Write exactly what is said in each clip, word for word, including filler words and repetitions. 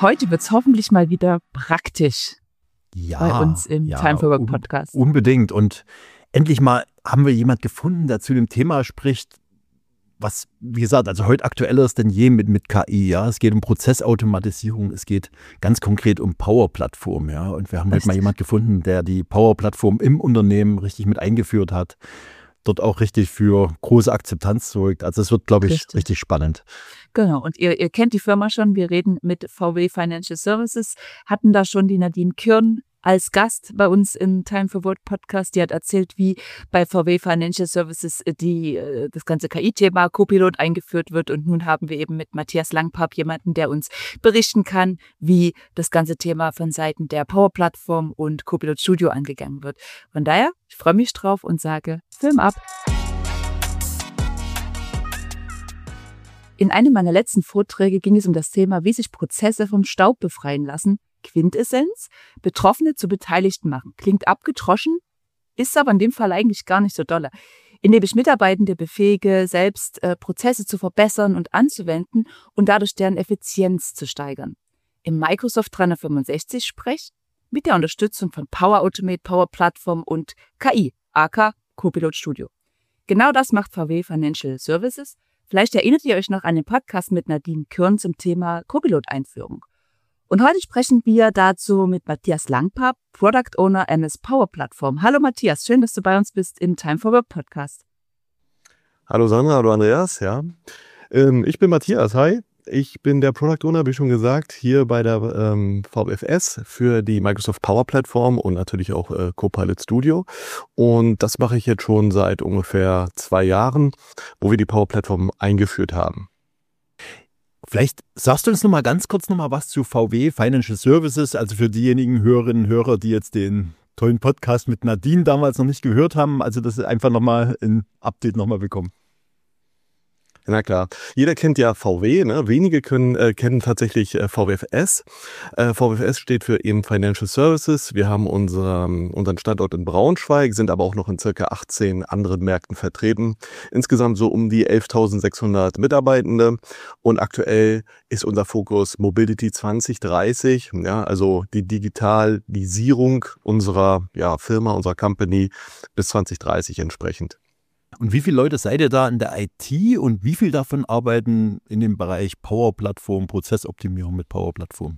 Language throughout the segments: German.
heute wird es hoffentlich mal wieder praktisch ja, bei uns im ja, Time for Work Podcast. Un- unbedingt. Und endlich mal haben wir jemand gefunden, der zu dem Thema spricht, was, wie gesagt, also heute aktueller ist denn je mit, mit K I. Ja, es geht um Prozessautomatisierung, es geht ganz konkret um Power-Plattform. Ja, und wir haben Echt? heute mal jemand gefunden, der die Power-Plattform im Unternehmen richtig mit eingeführt hat. Dort auch richtig für große Akzeptanz sorgt. Also es wird, glaube ich, Richtig. richtig spannend. Genau, und ihr, ihr kennt die Firma schon. Wir reden mit V W Financial Services, hatten da schon die Nadine Kürn als Gast bei uns im Time for Work Podcast. Die hat erzählt, wie bei V W Financial Services die, das ganze K I-Thema Copilot eingeführt wird. Und nun haben wir eben mit Matthias Langpapp jemanden, der uns berichten kann, wie das ganze Thema von Seiten der Power-Plattform und Copilot Studio angegangen wird. Von daher, ich freue mich drauf und sage, Film ab! In einem meiner letzten Vorträge ging es um das Thema, wie sich Prozesse vom Staub befreien lassen. Quintessenz: Betroffene zu Beteiligten machen. Klingt abgedroschen, ist aber in dem Fall eigentlich gar nicht so dolle. Indem ich Mitarbeitende befähige, selbst äh, Prozesse zu verbessern und anzuwenden und dadurch deren Effizienz zu steigern. Im Microsoft dreihundertfünfundsechzig Sprech mit der Unterstützung von Power Automate, Power Plattform und K I, aka Copilot Studio. Genau das macht V W Financial Services. Vielleicht erinnert ihr euch noch an den Podcast mit Nadine Kürn zum Thema Copilot-Einführung. Und heute sprechen wir dazu mit Matthias Langpapp, Product Owner M S Power Plattform. Hallo Matthias, schön, dass du bei uns bist im Time for Work Podcast. Hallo Sandra, hallo Andreas, ja. Ähm, ich bin Matthias, hi. Ich bin der Product Owner, wie schon gesagt, hier bei der ähm, V F S für die Microsoft Power Plattform und natürlich auch äh, Copilot Studio. Und das mache ich jetzt schon seit ungefähr zwei Jahren, wo wir die Power Plattform eingeführt haben. Vielleicht sagst du uns noch mal ganz kurz noch mal was zu V W Financial Services, also für diejenigen Hörerinnen und Hörer, die jetzt den tollen Podcast mit Nadine damals noch nicht gehört haben, also dass sie einfach noch mal ein Update noch mal bekommen. Na klar, jeder kennt ja V W, ne? Wenige können äh, kennen tatsächlich äh, V W F S. Äh, V W F S steht für eben Financial Services. Wir haben unser, unseren Standort in Braunschweig, sind aber auch noch in circa achtzehn anderen Märkten vertreten. Insgesamt so um die elftausendsechshundert Mitarbeitende und aktuell ist unser Fokus Mobility zwanzig dreißig, ja, also die Digitalisierung unserer ja, Firma, unserer Company bis zwanzig dreißig entsprechend. Und wie viele Leute seid ihr da in der I T und wie viel davon arbeiten in dem Bereich Power-Plattform, Prozessoptimierung mit Power-Plattform?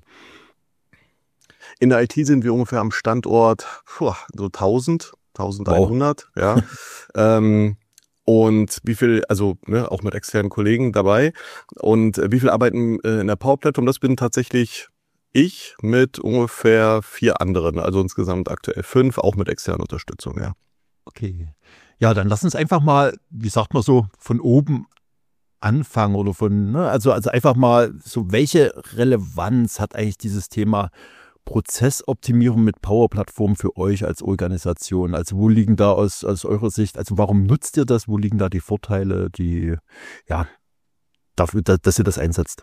In der I T sind wir ungefähr am Standort puh, so tausend, eintausendeinhundert, wow. Ja. ähm, und wie viel, also ne, auch mit externen Kollegen dabei. Und äh, wie viel arbeiten äh, in der Power-Plattform? Das bin tatsächlich ich mit ungefähr vier anderen, also insgesamt aktuell fünf, auch mit externer Unterstützung, ja. Okay. Ja, dann lass uns einfach mal, wie sagt man so, von oben anfangen oder von, ne, also, also einfach mal so, welche Relevanz hat eigentlich dieses Thema Prozessoptimierung mit Power-Plattform für euch als Organisation? Also wo liegen da aus, aus eurer Sicht, also warum nutzt ihr das? Wo liegen da die Vorteile, die, ja, dafür, dass ihr das einsetzt?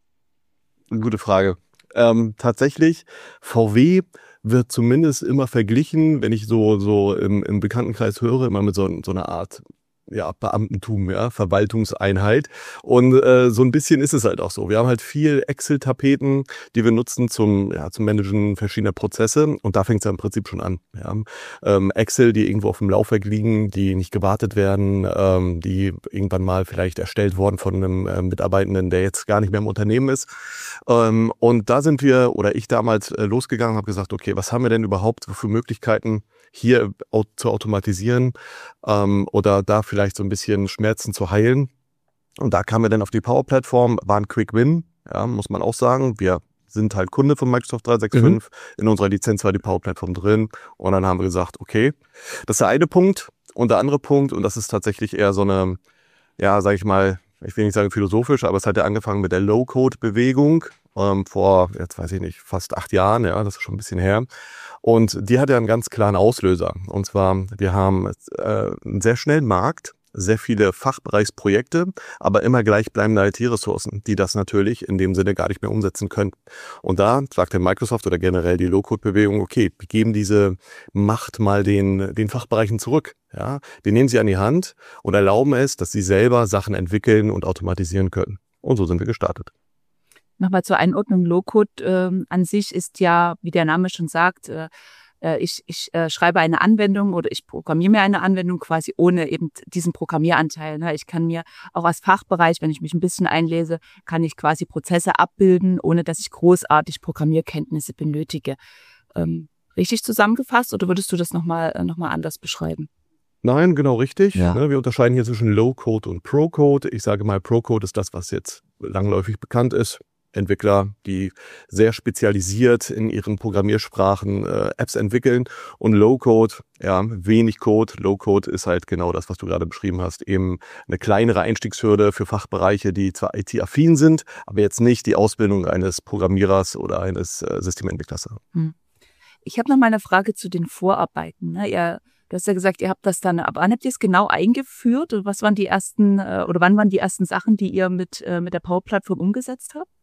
Gute Frage. Ähm, tatsächlich, V W wird zumindest immer verglichen, wenn ich so so im, im Bekanntenkreis höre, immer mit so, so einer Art ja Beamtentum, ja, Verwaltungseinheit. Und äh, so ein bisschen ist es halt auch so. Wir haben halt viel Excel-Tapeten, die wir nutzen zum ja zum Managen verschiedener Prozesse. Und da fängt es ja im Prinzip schon an. Ja. Ähm, Excel, die irgendwo auf dem Laufwerk liegen, die nicht gewartet werden, ähm, die irgendwann mal vielleicht erstellt wurden von einem äh, Mitarbeitenden, der jetzt gar nicht mehr im Unternehmen ist. Ähm, und da sind wir, oder ich damals äh, losgegangen, habe gesagt, okay, was haben wir denn überhaupt für Möglichkeiten, hier zu automatisieren ähm, oder da vielleicht so ein bisschen Schmerzen zu heilen. Und da kamen wir dann auf die Power-Plattform, war ein Quick Win, ja, muss man auch sagen. Wir sind halt Kunde von Microsoft dreihundertfünfundsechzig. Mhm. In unserer Lizenz war die Power-Plattform drin. Und dann haben wir gesagt, okay, das ist der eine Punkt. Und der andere Punkt, und das ist tatsächlich eher so eine, ja, sag ich mal, ich will nicht sagen philosophisch, aber es hat ja angefangen mit der Low-Code-Bewegung ähm, vor, jetzt weiß ich nicht, fast acht Jahren, ja, das ist schon ein bisschen her. Und die hat ja einen ganz klaren Auslöser. Und zwar, wir haben äh, einen sehr schnellen Markt, sehr viele Fachbereichsprojekte, aber immer gleichbleibende I T-Ressourcen, die das natürlich in dem Sinne gar nicht mehr umsetzen können. Und da sagt der Microsoft oder generell die Low-Code-Bewegung, okay, wir geben diese Macht mal den, den Fachbereichen zurück. Ja, wir nehmen sie an die Hand und erlauben es, dass sie selber Sachen entwickeln und automatisieren können. Und so sind wir gestartet. Nochmal zur Einordnung. Low-Code ähm, an sich ist ja, wie der Name schon sagt, äh, ich, ich äh, schreibe eine Anwendung oder ich programmiere mir eine Anwendung quasi ohne eben diesen Programmieranteil. Ne? Ich kann mir auch als Fachbereich, wenn ich mich ein bisschen einlese, kann ich quasi Prozesse abbilden, ohne dass ich großartig Programmierkenntnisse benötige. Ähm, richtig zusammengefasst oder würdest du das nochmal äh, noch mal anders beschreiben? Nein, genau richtig. Ja. Wir unterscheiden hier zwischen Low-Code und Pro-Code. Ich sage mal, Pro-Code ist das, was jetzt langläufig bekannt ist. Entwickler, die sehr spezialisiert in ihren Programmiersprachen äh, Apps entwickeln, und Low-Code, ja, wenig Code. Low-Code ist halt genau das, was du gerade beschrieben hast, eben eine kleinere Einstiegshürde für Fachbereiche, die zwar I T-affin sind, aber jetzt nicht die Ausbildung eines Programmierers oder eines äh, Systementwicklers. Hm. Ich habe noch mal eine Frage zu den Vorarbeiten. Ne? Ihr, du hast ja gesagt, ihr habt das dann, ab wann habt ihr es genau eingeführt? Und was waren die ersten, äh, oder wann waren die ersten Sachen, die ihr mit, äh, mit der Power-Plattform umgesetzt habt?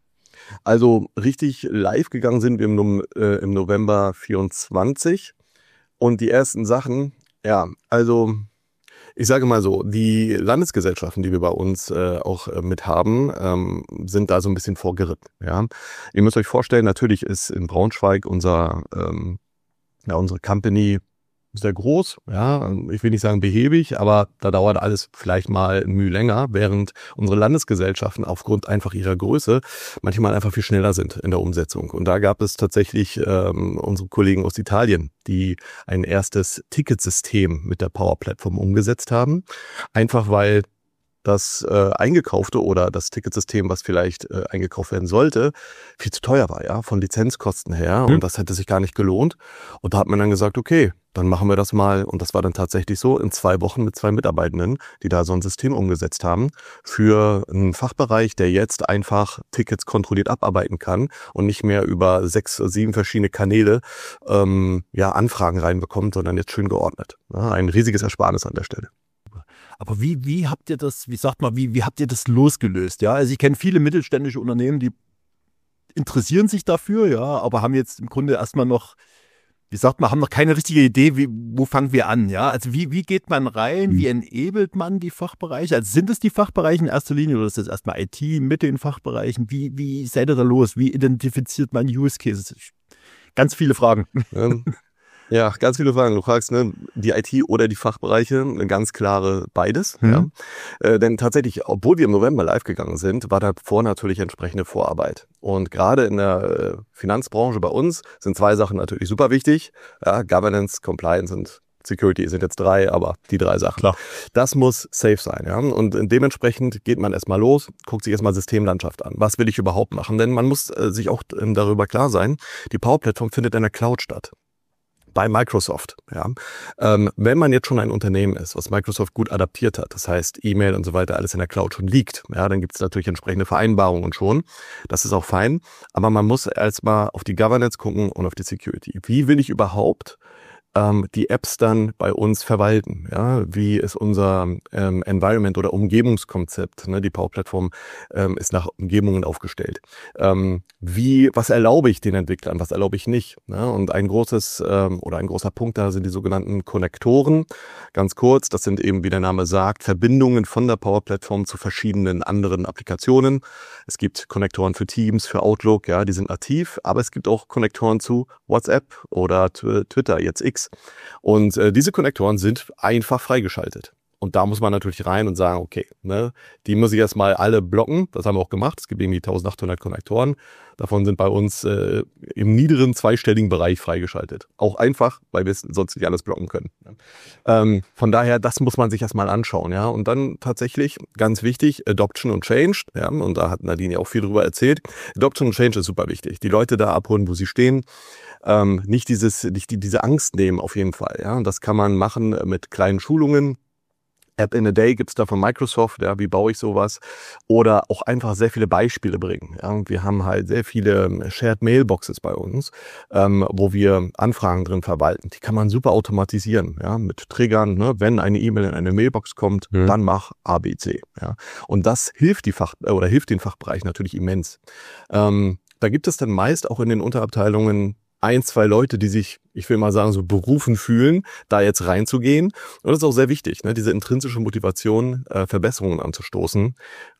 Also richtig live gegangen sind wir im, no- äh, im November vierundzwanzig, und die ersten Sachen, ja, also ich sage mal so, die Landesgesellschaften, die wir bei uns äh, auch äh, mit haben, ähm, sind da so ein bisschen vorgeritten. Ja, ihr müsst euch vorstellen, natürlich ist in Braunschweig unser ähm, ja, unsere Company sehr groß, ja, ich will nicht sagen behäbig, aber da dauert alles vielleicht mal ein Mühe länger, während unsere Landesgesellschaften aufgrund einfach ihrer Größe manchmal einfach viel schneller sind in der Umsetzung. Und da gab es tatsächlich ähm, unsere Kollegen aus Italien, die ein erstes Ticketsystem mit der Power-Plattform umgesetzt haben, einfach weil das äh, eingekaufte oder das Ticketsystem, was vielleicht äh, eingekauft werden sollte, viel zu teuer war, ja, von Lizenzkosten her. Mhm. Und das hätte sich gar nicht gelohnt. Und da hat man dann gesagt, okay, dann machen wir das mal. Und das war dann tatsächlich so in zwei Wochen mit zwei Mitarbeitenden, die da so ein System umgesetzt haben für einen Fachbereich, der jetzt einfach Tickets kontrolliert abarbeiten kann und nicht mehr über sechs, sieben verschiedene Kanäle ähm, ja, Anfragen reinbekommt, sondern jetzt schön geordnet. Ja, ein riesiges Ersparnis an der Stelle. Aber wie, wie habt ihr das, wie sagt man, wie, wie habt ihr das losgelöst? Ja, also ich kenne viele mittelständische Unternehmen, die interessieren sich dafür, ja, aber haben jetzt im Grunde erstmal noch, wie sagt man, haben noch keine richtige Idee, wie, wo fangen wir an, ja? Also wie, wie geht man rein, wie enabelt man die Fachbereiche? Also sind es die Fachbereiche in erster Linie oder ist das erstmal I T mit den Fachbereichen? Wie, wie seid ihr da los? Wie identifiziert man Use Cases? Ganz viele Fragen. Ähm, Ja, ganz viele Fragen. Du fragst, ne, die I T oder die Fachbereiche, eine ganz klare beides. Mhm. Ja. Äh, denn tatsächlich, obwohl wir im November live gegangen sind, war davor natürlich entsprechende Vorarbeit. Und gerade in der äh, Finanzbranche bei uns sind zwei Sachen natürlich super wichtig. Ja, Governance, Compliance und Security sind jetzt drei, aber die drei Sachen. Klar. Das muss safe sein. Ja. Und dementsprechend geht man erstmal los, guckt sich erstmal Systemlandschaft an. Was will ich überhaupt machen? Denn man muss äh, sich auch ähm, darüber klar sein, die Power-Plattform findet in der Cloud statt. Bei Microsoft, ja. Ähm, wenn man jetzt schon ein Unternehmen ist, was Microsoft gut adaptiert hat, das heißt E-Mail und so weiter, alles in der Cloud schon liegt, ja, dann gibt es natürlich entsprechende Vereinbarungen schon. Das ist auch fein. Aber man muss erstmal auf die Governance gucken und auf die Security. Wie will ich überhaupt ähm, die Apps dann bei uns verwalten? Ja, wie ist unser ähm, Environment oder Umgebungskonzept? Ne? Die Power-Plattform ähm, ist nach Umgebungen aufgestellt. Ähm, wie, was erlaube ich den Entwicklern? Was erlaube ich nicht? Ne? Und ein großes ähm, oder ein großer Punkt da sind die sogenannten Konnektoren. Ganz kurz, das sind eben, wie der Name sagt, Verbindungen von der Power-Plattform zu verschiedenen anderen Applikationen. Es gibt Konnektoren für Teams, für Outlook, ja, die sind nativ, aber es gibt auch Konnektoren zu WhatsApp oder Twitter, jetzt X. Und äh, diese Konnektoren sind einfach freigeschaltet. Und da muss man natürlich rein und sagen, okay, ne, die muss ich erstmal alle blocken. Das haben wir auch gemacht. Es gibt irgendwie eintausendachthundert Konnektoren. Davon sind bei uns äh, im niederen zweistelligen Bereich freigeschaltet. Auch einfach, weil wir sonst nicht alles blocken können. Ähm, von daher, das muss man sich erstmal anschauen. Ja, und dann tatsächlich, ganz wichtig, Adoption und Change. Ja, und da hat Nadine ja auch viel drüber erzählt. Adoption und Change ist super wichtig. Die Leute da abholen, wo sie stehen. Ähm, nicht dieses, nicht die, diese Angst nehmen auf jeden Fall. Ja, und das kann man machen mit kleinen Schulungen. App in a Day gibt's da von Microsoft, ja, wie baue ich sowas? Oder auch einfach sehr viele Beispiele bringen. Ja. Wir haben halt sehr viele Shared Mailboxes bei uns, ähm, wo wir Anfragen drin verwalten. Die kann man super automatisieren, ja, mit Triggern. Ne? Wenn eine E-Mail in eine Mailbox kommt, mhm. dann mach A B C. Ja. Und das hilft die Fach oder hilft den Fachbereich natürlich immens. Ähm, da gibt es dann meist auch in den Unterabteilungen ein, zwei Leute, die sich, ich will mal sagen, so berufen fühlen, da jetzt reinzugehen. Und das ist auch sehr wichtig, ne, diese intrinsische Motivation, äh, Verbesserungen anzustoßen.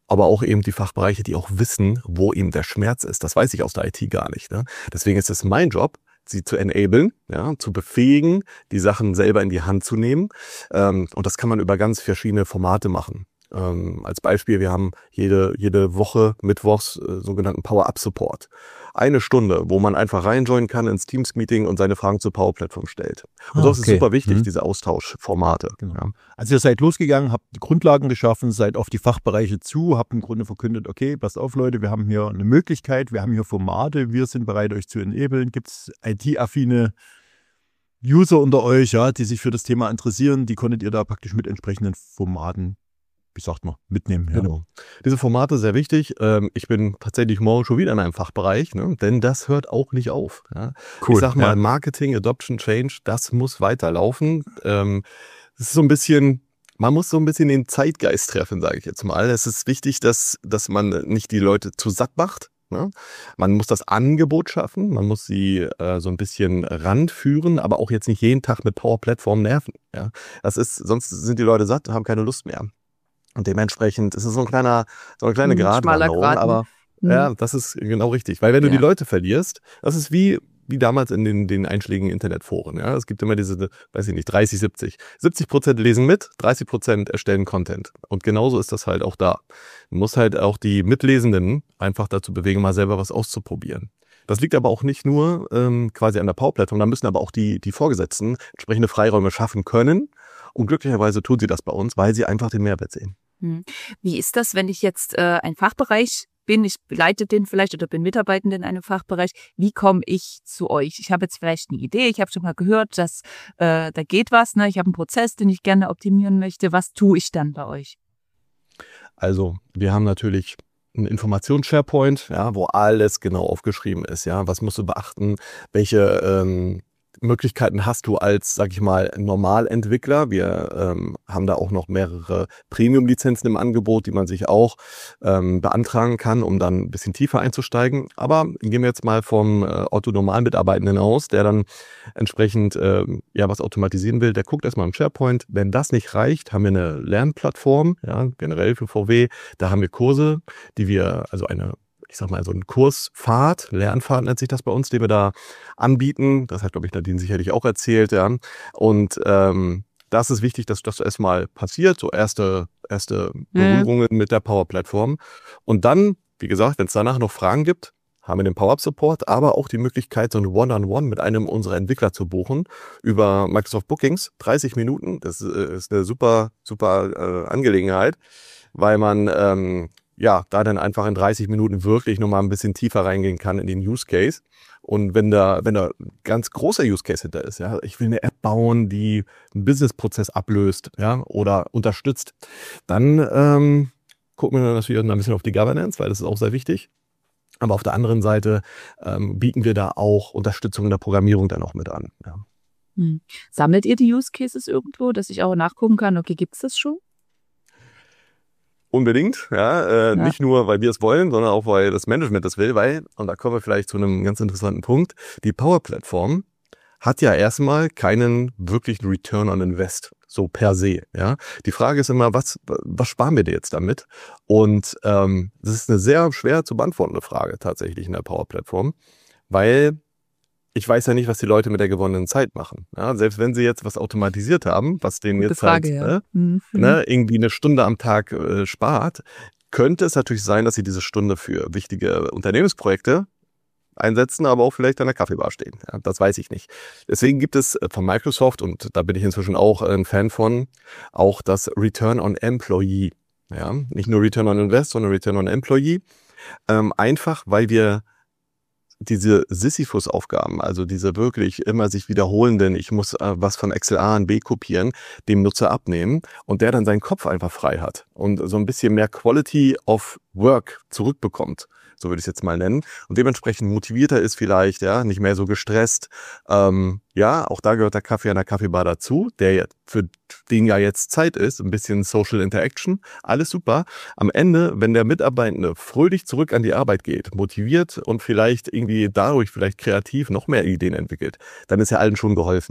aber auch eben die Fachbereiche, die auch wissen, wo eben der Schmerz ist. Das weiß ich aus der I T gar nicht. Ne? Deswegen ist es mein Job, sie zu enablen, ja, zu befähigen, die Sachen selber in die Hand zu nehmen. Ähm, und das kann man über ganz verschiedene Formate machen. Ähm, als Beispiel, wir haben jede jede Woche mittwochs äh, sogenannten Power-Up-Support. Eine Stunde, wo man einfach reinjoinen kann ins Teams-Meeting und seine Fragen zur Power-Plattform stellt. Und Ah, das ist okay. super wichtig, Mhm. diese Austauschformate. Genau. Ja. Also ihr seid losgegangen, habt die Grundlagen geschaffen, seid auf die Fachbereiche zu, habt im Grunde verkündet, okay, passt auf Leute, wir haben hier eine Möglichkeit, wir haben hier Formate, wir sind bereit, euch zu enablen. Gibt es I T-affine User unter euch, ja, die sich für das Thema interessieren, die konntet ihr da praktisch mit entsprechenden Formaten, wie sagt man, mitnehmen. Ja. Genau. Diese Formate sehr wichtig. Ähm, ich bin tatsächlich morgen schon wieder in einem Fachbereich, ne? Denn das hört auch nicht auf. Ja? Cool, Ich sag mal, ja. Marketing, Adoption, Change, das muss weiterlaufen. Ähm, es ist so ein bisschen, man muss so ein bisschen den Zeitgeist treffen, sage ich jetzt mal. Es ist wichtig, dass, dass man nicht die Leute zu satt macht. Ne? Man muss das Angebot schaffen, man muss sie äh, so ein bisschen ranführen, aber auch jetzt nicht jeden Tag mit Power-Plattform nerven. Ja? Das ist, sonst sind die Leute satt, haben keine Lust mehr. Und dementsprechend ist es so ein kleiner, so eine kleine Ein schmaler Gratwanderung, Grat, ne? aber Mhm. ja, das ist genau richtig. Weil wenn du Ja. die Leute verlierst, das ist wie, wie damals in den, den einschlägigen Internetforen. Ja, es gibt immer diese, weiß ich nicht, dreißig, siebzig. siebzig Prozent lesen mit, dreißig Prozent erstellen Content. Und genauso ist das halt auch da. Man muss halt auch die Mitlesenden einfach dazu bewegen, mal selber was auszuprobieren. Das liegt aber auch nicht nur ähm, quasi an der Power-Plattform, da müssen aber auch die, die Vorgesetzten entsprechende Freiräume schaffen können. Und glücklicherweise tun sie das bei uns, weil sie einfach den Mehrwert sehen. Hm. Wie ist das, wenn ich jetzt äh, ein Fachbereich bin, ich leite den vielleicht oder bin Mitarbeitende in einem Fachbereich, wie komme ich zu euch? Ich habe jetzt vielleicht eine Idee, ich habe schon mal gehört, dass äh, da geht was, ne? Ich habe einen Prozess, den ich gerne optimieren möchte. Was tue ich dann bei euch? Also wir haben natürlich einen Informations-SharePoint, ja, wo alles genau aufgeschrieben ist. Ja, was musst du beachten? Welche ähm, Möglichkeiten hast du als, sag ich mal, Normalentwickler? Wir ähm, haben da auch noch mehrere Premium-Lizenzen im Angebot, die man sich auch ähm, beantragen kann, um dann ein bisschen tiefer einzusteigen. Aber gehen wir jetzt mal vom äh, Otto-Normal-Mitarbeitenden aus, der dann entsprechend äh, ja was automatisieren will. Der guckt erstmal im SharePoint. Wenn das nicht reicht, haben wir eine Lernplattform, ja, generell für V W. Da haben wir Kurse, die wir, also eine ich sag mal, so ein Kurspfad, Lernpfad nennt sich das bei uns, den wir da anbieten. Das hat, glaube ich, Nadine sicherlich auch erzählt, ja. Und ähm, das ist wichtig, dass das erstmal passiert, so erste, erste Berührungen mit der Power-Plattform. Und dann, wie gesagt, wenn es danach noch Fragen gibt, haben wir den Power-Up-Support, aber auch die Möglichkeit, so ein One-on-One mit einem unserer Entwickler zu buchen über Microsoft Bookings, dreißig Minuten. Das ist eine super, super äh, Angelegenheit, weil man ähm, ja, da dann einfach in dreißig Minuten wirklich nochmal ein bisschen tiefer reingehen kann in den Use Case. Und wenn da, wenn da ein ganz großer Use Case hinter ist, ja, ich will eine App bauen, die einen Business-Prozess ablöst, ja, oder unterstützt, dann ähm, gucken wir natürlich noch ein bisschen auf die Governance, weil das ist auch sehr wichtig. Aber auf der anderen Seite ähm, bieten wir da auch Unterstützung in der Programmierung dann auch mit an. Ja. Hm. Sammelt ihr die Use Cases irgendwo, dass ich auch nachgucken kann, okay, gibt's das schon? Unbedingt, ja, äh, Ja. nicht nur, weil wir es wollen, sondern auch, weil das Management das will, weil, und da kommen wir vielleicht zu einem ganz interessanten Punkt, die Power-Plattform hat ja erstmal keinen wirklichen Return on Invest, so per se, ja. Die Frage ist immer, was, was sparen wir dir jetzt damit? Und ähm, das ist eine sehr schwer zu beantwortende Frage tatsächlich in der Power-Plattform, weil ich weiß ja nicht, was die Leute mit der gewonnenen Zeit machen. Ja, selbst wenn sie jetzt was automatisiert haben, was denen Gute jetzt Frage, halt, ja. ne, Mhm. ne, irgendwie eine Stunde am Tag äh, spart, könnte es natürlich sein, dass sie diese Stunde für wichtige Unternehmensprojekte einsetzen, aber auch vielleicht an der Kaffeebar stehen. Ja, das weiß ich nicht. Deswegen gibt es von Microsoft, und da bin ich inzwischen auch ein Fan von, auch das Return on Employee. Ja, nicht nur Return on Invest, sondern Return on Employee. Ähm, einfach, weil wir diese Sisyphus-Aufgaben, also diese wirklich immer sich wiederholenden, ich muss äh, was von Excel A in B kopieren, dem Nutzer abnehmen und der dann seinen Kopf einfach frei hat und so ein bisschen mehr Quality of Work zurückbekommt, so würde ich es jetzt mal nennen, und dementsprechend motivierter ist vielleicht, ja, nicht mehr so gestresst. Ähm, ja, auch da gehört der Kaffee an der Kaffeebar dazu, der ja für den ja jetzt Zeit ist, ein bisschen Social Interaction, alles super. Am Ende, wenn der Mitarbeitende fröhlich zurück an die Arbeit geht, motiviert und vielleicht irgendwie dadurch vielleicht kreativ noch mehr Ideen entwickelt, dann ist ja allen schon geholfen.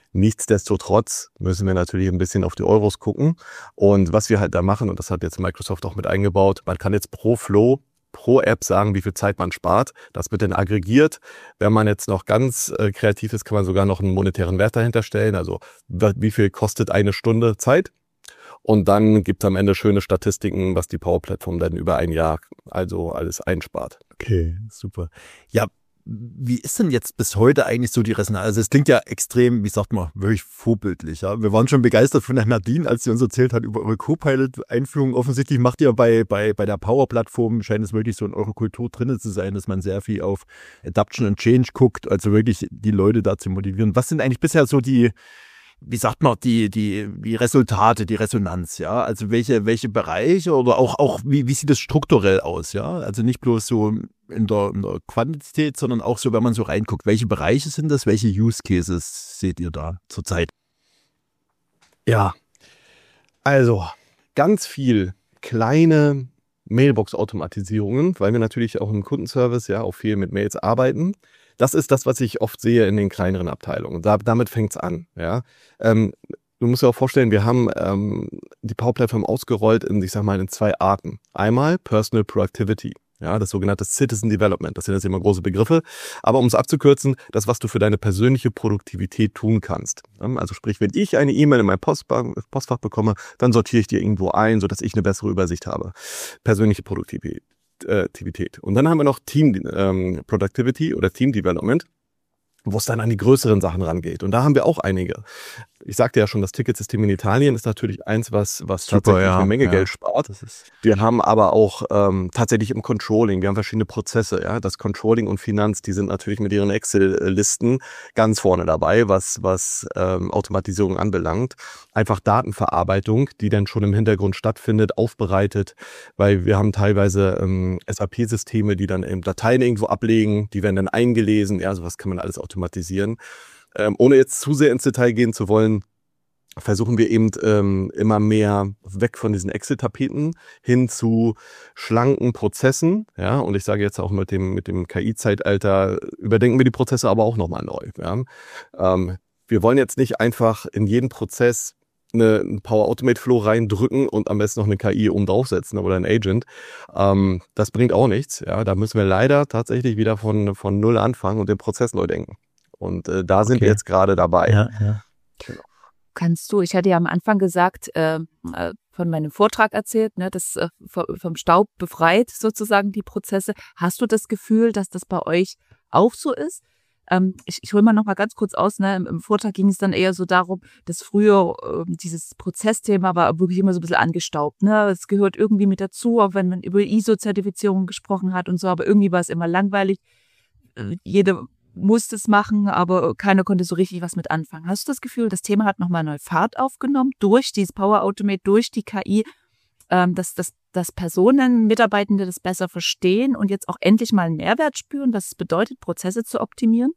Nichtsdestotrotz müssen wir natürlich ein bisschen auf die Euros gucken. Und was wir halt da machen, und das hat jetzt Microsoft auch mit eingebaut, man kann jetzt pro Flow, pro App sagen, wie viel Zeit man spart. Das wird dann aggregiert. Wenn man jetzt noch ganz äh, kreativ ist, kann man sogar noch einen monetären Wert dahinter stellen. Also wie viel kostet eine Stunde Zeit? Und dann gibt es am Ende schöne Statistiken, was die Power-Plattform dann über ein Jahr also alles einspart. Okay, super. Ja, wie ist denn jetzt bis heute eigentlich so die Resonanz? Also es klingt ja extrem, wie sagt man, wirklich vorbildlich. Ja? Wir waren schon begeistert von der Nadine, als sie uns erzählt hat über eure Copilot-Einführung. Offensichtlich macht ihr bei, bei, bei der Power-Plattform, scheint es wirklich so in eurer Kultur drin zu sein, dass man sehr viel auf Adoption and Change guckt, also wirklich die Leute da zu motivieren. Was sind eigentlich bisher so die, wie sagt man, die, die, die Resultate, die Resonanz, ja? Also welche, welche Bereiche oder auch, auch wie, wie sieht das strukturell aus, ja? Also nicht bloß so in der, in der Quantität, sondern auch so, wenn man so reinguckt. Welche Bereiche sind das? Welche Use Cases seht ihr da zurzeit? Ja, also ganz viel kleine Mailbox-Automatisierungen, weil wir natürlich auch im Kundenservice ja auch viel mit Mails arbeiten. Das ist das, was ich oft sehe in den kleineren Abteilungen. Da, damit fängt's an. Ja, ähm, du musst dir auch vorstellen, wir haben ähm, die Power-Plattform ausgerollt in, ich sag mal, in zwei Arten. Einmal Personal Productivity. Ja, das sogenannte Citizen Development. Das sind jetzt immer große Begriffe. Aber um es abzukürzen, das, was du für deine persönliche Produktivität tun kannst. Also sprich, wenn ich eine E-Mail in mein Postfach, Postfach bekomme, dann sortiere ich die irgendwo ein, sodass ich eine bessere Übersicht habe. Persönliche Produktivität. Und dann haben wir noch Team ähm, Productivity oder Team Development, wo es dann an die größeren Sachen rangeht. Und da haben wir auch einige. Ich sagte ja schon, das Ticketsystem in Italien ist natürlich eins, was, was Super, tatsächlich ja, eine Menge ja. Geld spart. Das ist wir haben aber auch ähm, tatsächlich im Controlling, wir haben verschiedene Prozesse. Ja, das Controlling und Finanz, die sind natürlich mit ihren Excel-Listen ganz vorne dabei, was, was ähm, Automatisierung anbelangt. Einfach Datenverarbeitung, die dann schon im Hintergrund stattfindet, aufbereitet, weil wir haben teilweise ähm, S A P-Systeme, die dann eben Dateien irgendwo ablegen, die werden dann eingelesen. Ja, sowas kann man alles automatisieren. Ähm, ohne jetzt zu sehr ins Detail gehen zu wollen, versuchen wir eben ähm, immer mehr weg von diesen Excel-Tapeten hin zu schlanken Prozessen. Ja, und ich sage jetzt auch mit dem mit dem K I-Zeitalter überdenken wir die Prozesse aber auch nochmal neu. Ja? Ähm, wir wollen jetzt nicht einfach in jeden Prozess eine, einen Power Automate Flow reindrücken und am besten noch eine K I oben draufsetzen oder ein Agent. Ähm, das bringt auch nichts. Ja, da müssen wir leider tatsächlich wieder von von null anfangen und den Prozess neu denken. Und äh, da sind okay. wir jetzt gerade dabei. Ja, ja. Genau. Kannst du, ich hatte ja am Anfang gesagt, äh, von meinem Vortrag erzählt, ne, das äh, vom Staub befreit sozusagen die Prozesse. Hast du das Gefühl, dass das bei euch auch so ist? Ähm, ich ich hole mal noch mal ganz kurz aus. Ne, im, im Vortrag ging es dann eher so darum, dass früher äh, dieses Prozessthema war wirklich immer so ein bisschen angestaubt. Ne, es gehört irgendwie mit dazu, auch wenn man über I S O-Zertifizierung gesprochen hat und so, aber irgendwie war es immer langweilig. Äh, jede musste es machen, aber keiner konnte so richtig was mit anfangen. Hast du das Gefühl, das Thema hat nochmal neu Fahrt aufgenommen durch dieses Power Automate, durch die K I, ähm, dass, dass, dass Personen, Mitarbeitende das besser verstehen und jetzt auch endlich mal einen Mehrwert spüren, was es bedeutet, Prozesse zu optimieren?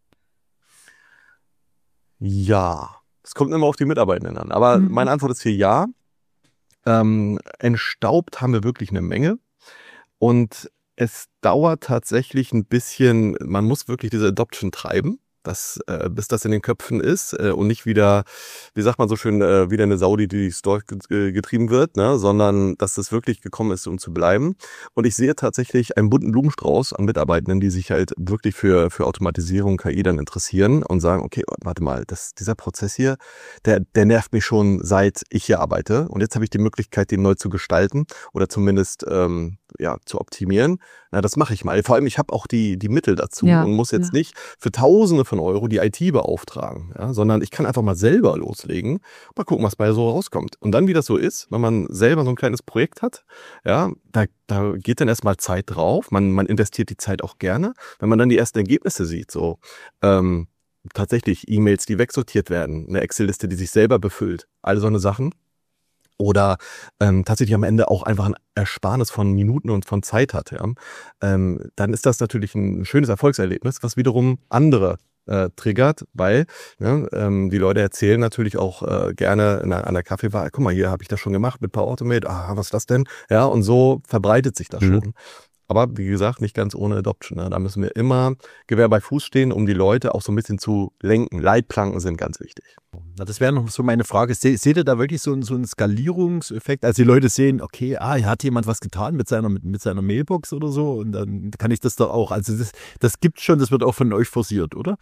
Ja, es kommt immer auf die Mitarbeitenden an. Aber mhm. meine Antwort ist hier ja. Ähm, entstaubt haben wir wirklich eine Menge. Und es dauert tatsächlich ein bisschen, man muss wirklich diese Adoption treiben, das, äh, bis das in den Köpfen ist äh, und nicht wieder, wie sagt man so schön, äh, wieder eine Saudi, die durchs Dorf getrieben wird, ne, sondern dass das wirklich gekommen ist, um zu bleiben. Und ich sehe tatsächlich einen bunten Blumenstrauß an Mitarbeitenden, die sich halt wirklich für für Automatisierung, K I dann interessieren und sagen, okay, warte mal, das, dieser Prozess hier, der der nervt mich schon, seit ich hier arbeite. Und jetzt habe ich die Möglichkeit, den neu zu gestalten oder zumindest ähm, ja zu optimieren. Na, das mache ich mal. Vor allem, ich habe auch die die Mittel dazu ja, und muss jetzt ja. nicht für Tausende von Euro die I T beauftragen, ja, sondern ich kann einfach mal selber loslegen, mal gucken, was bei so rauskommt. Und dann, wie das so ist, wenn man selber so ein kleines Projekt hat, ja, da, da geht dann erstmal Zeit drauf, man, man investiert die Zeit auch gerne. Wenn man dann die ersten Ergebnisse sieht, so ähm, tatsächlich E-Mails, die wegsortiert werden, eine Excel-Liste, die sich selber befüllt, all so eine Sachen, oder ähm, tatsächlich am Ende auch einfach ein Ersparnis von Minuten und von Zeit hat, ja, ähm, dann ist das natürlich ein schönes Erfolgserlebnis, was wiederum andere äh, triggert, weil ne, ähm, die Leute erzählen natürlich auch äh, gerne in einer, an der Kaffeebar, guck mal, hier habe ich das schon gemacht mit Power Automate, ah, was ist das denn? Ja, und so verbreitet sich das mhm. schon. Aber wie gesagt, nicht ganz ohne Adoption. Ne? Da müssen wir immer Gewehr bei Fuß stehen, um die Leute auch so ein bisschen zu lenken. Leitplanken sind ganz wichtig. Na, das wäre noch so meine Frage. Se, seht ihr da wirklich so, so einen Skalierungseffekt? Also die Leute sehen, okay, ah, hier hat jemand was getan mit seiner, mit, mit seiner Mailbox oder so und dann kann ich das doch auch. Also das, das gibt's schon, das wird auch von euch forciert, oder?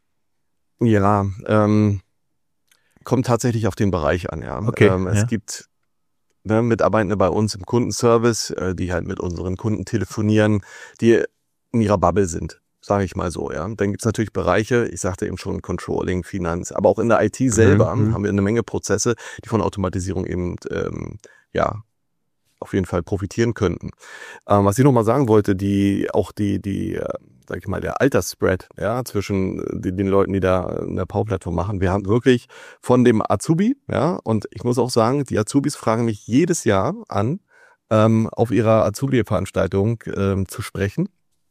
Ja, ähm, kommt tatsächlich auf den Bereich an, ja. Okay, ähm, es ja. gibt ne, Mitarbeitende bei uns im Kundenservice, äh, die halt mit unseren Kunden telefonieren, die in ihrer Bubble sind, sage ich mal so, ja. Dann gibt's natürlich Bereiche, ich sagte eben schon Controlling, Finanz, aber auch in der I T selber Mhm. haben wir eine Menge Prozesse, die von Automatisierung eben, ähm, ja, auf jeden Fall profitieren könnten. Ähm, was ich noch mal sagen wollte, die auch die die äh, sag ich mal der Altersspread, ja, zwischen den, den Leuten, die da eine Power-Plattform machen. Wir haben wirklich von dem Azubi, ja, und ich muss auch sagen, die Azubis fragen mich jedes Jahr an, ähm, auf ihrer Azubi-Veranstaltung ähm, zu sprechen.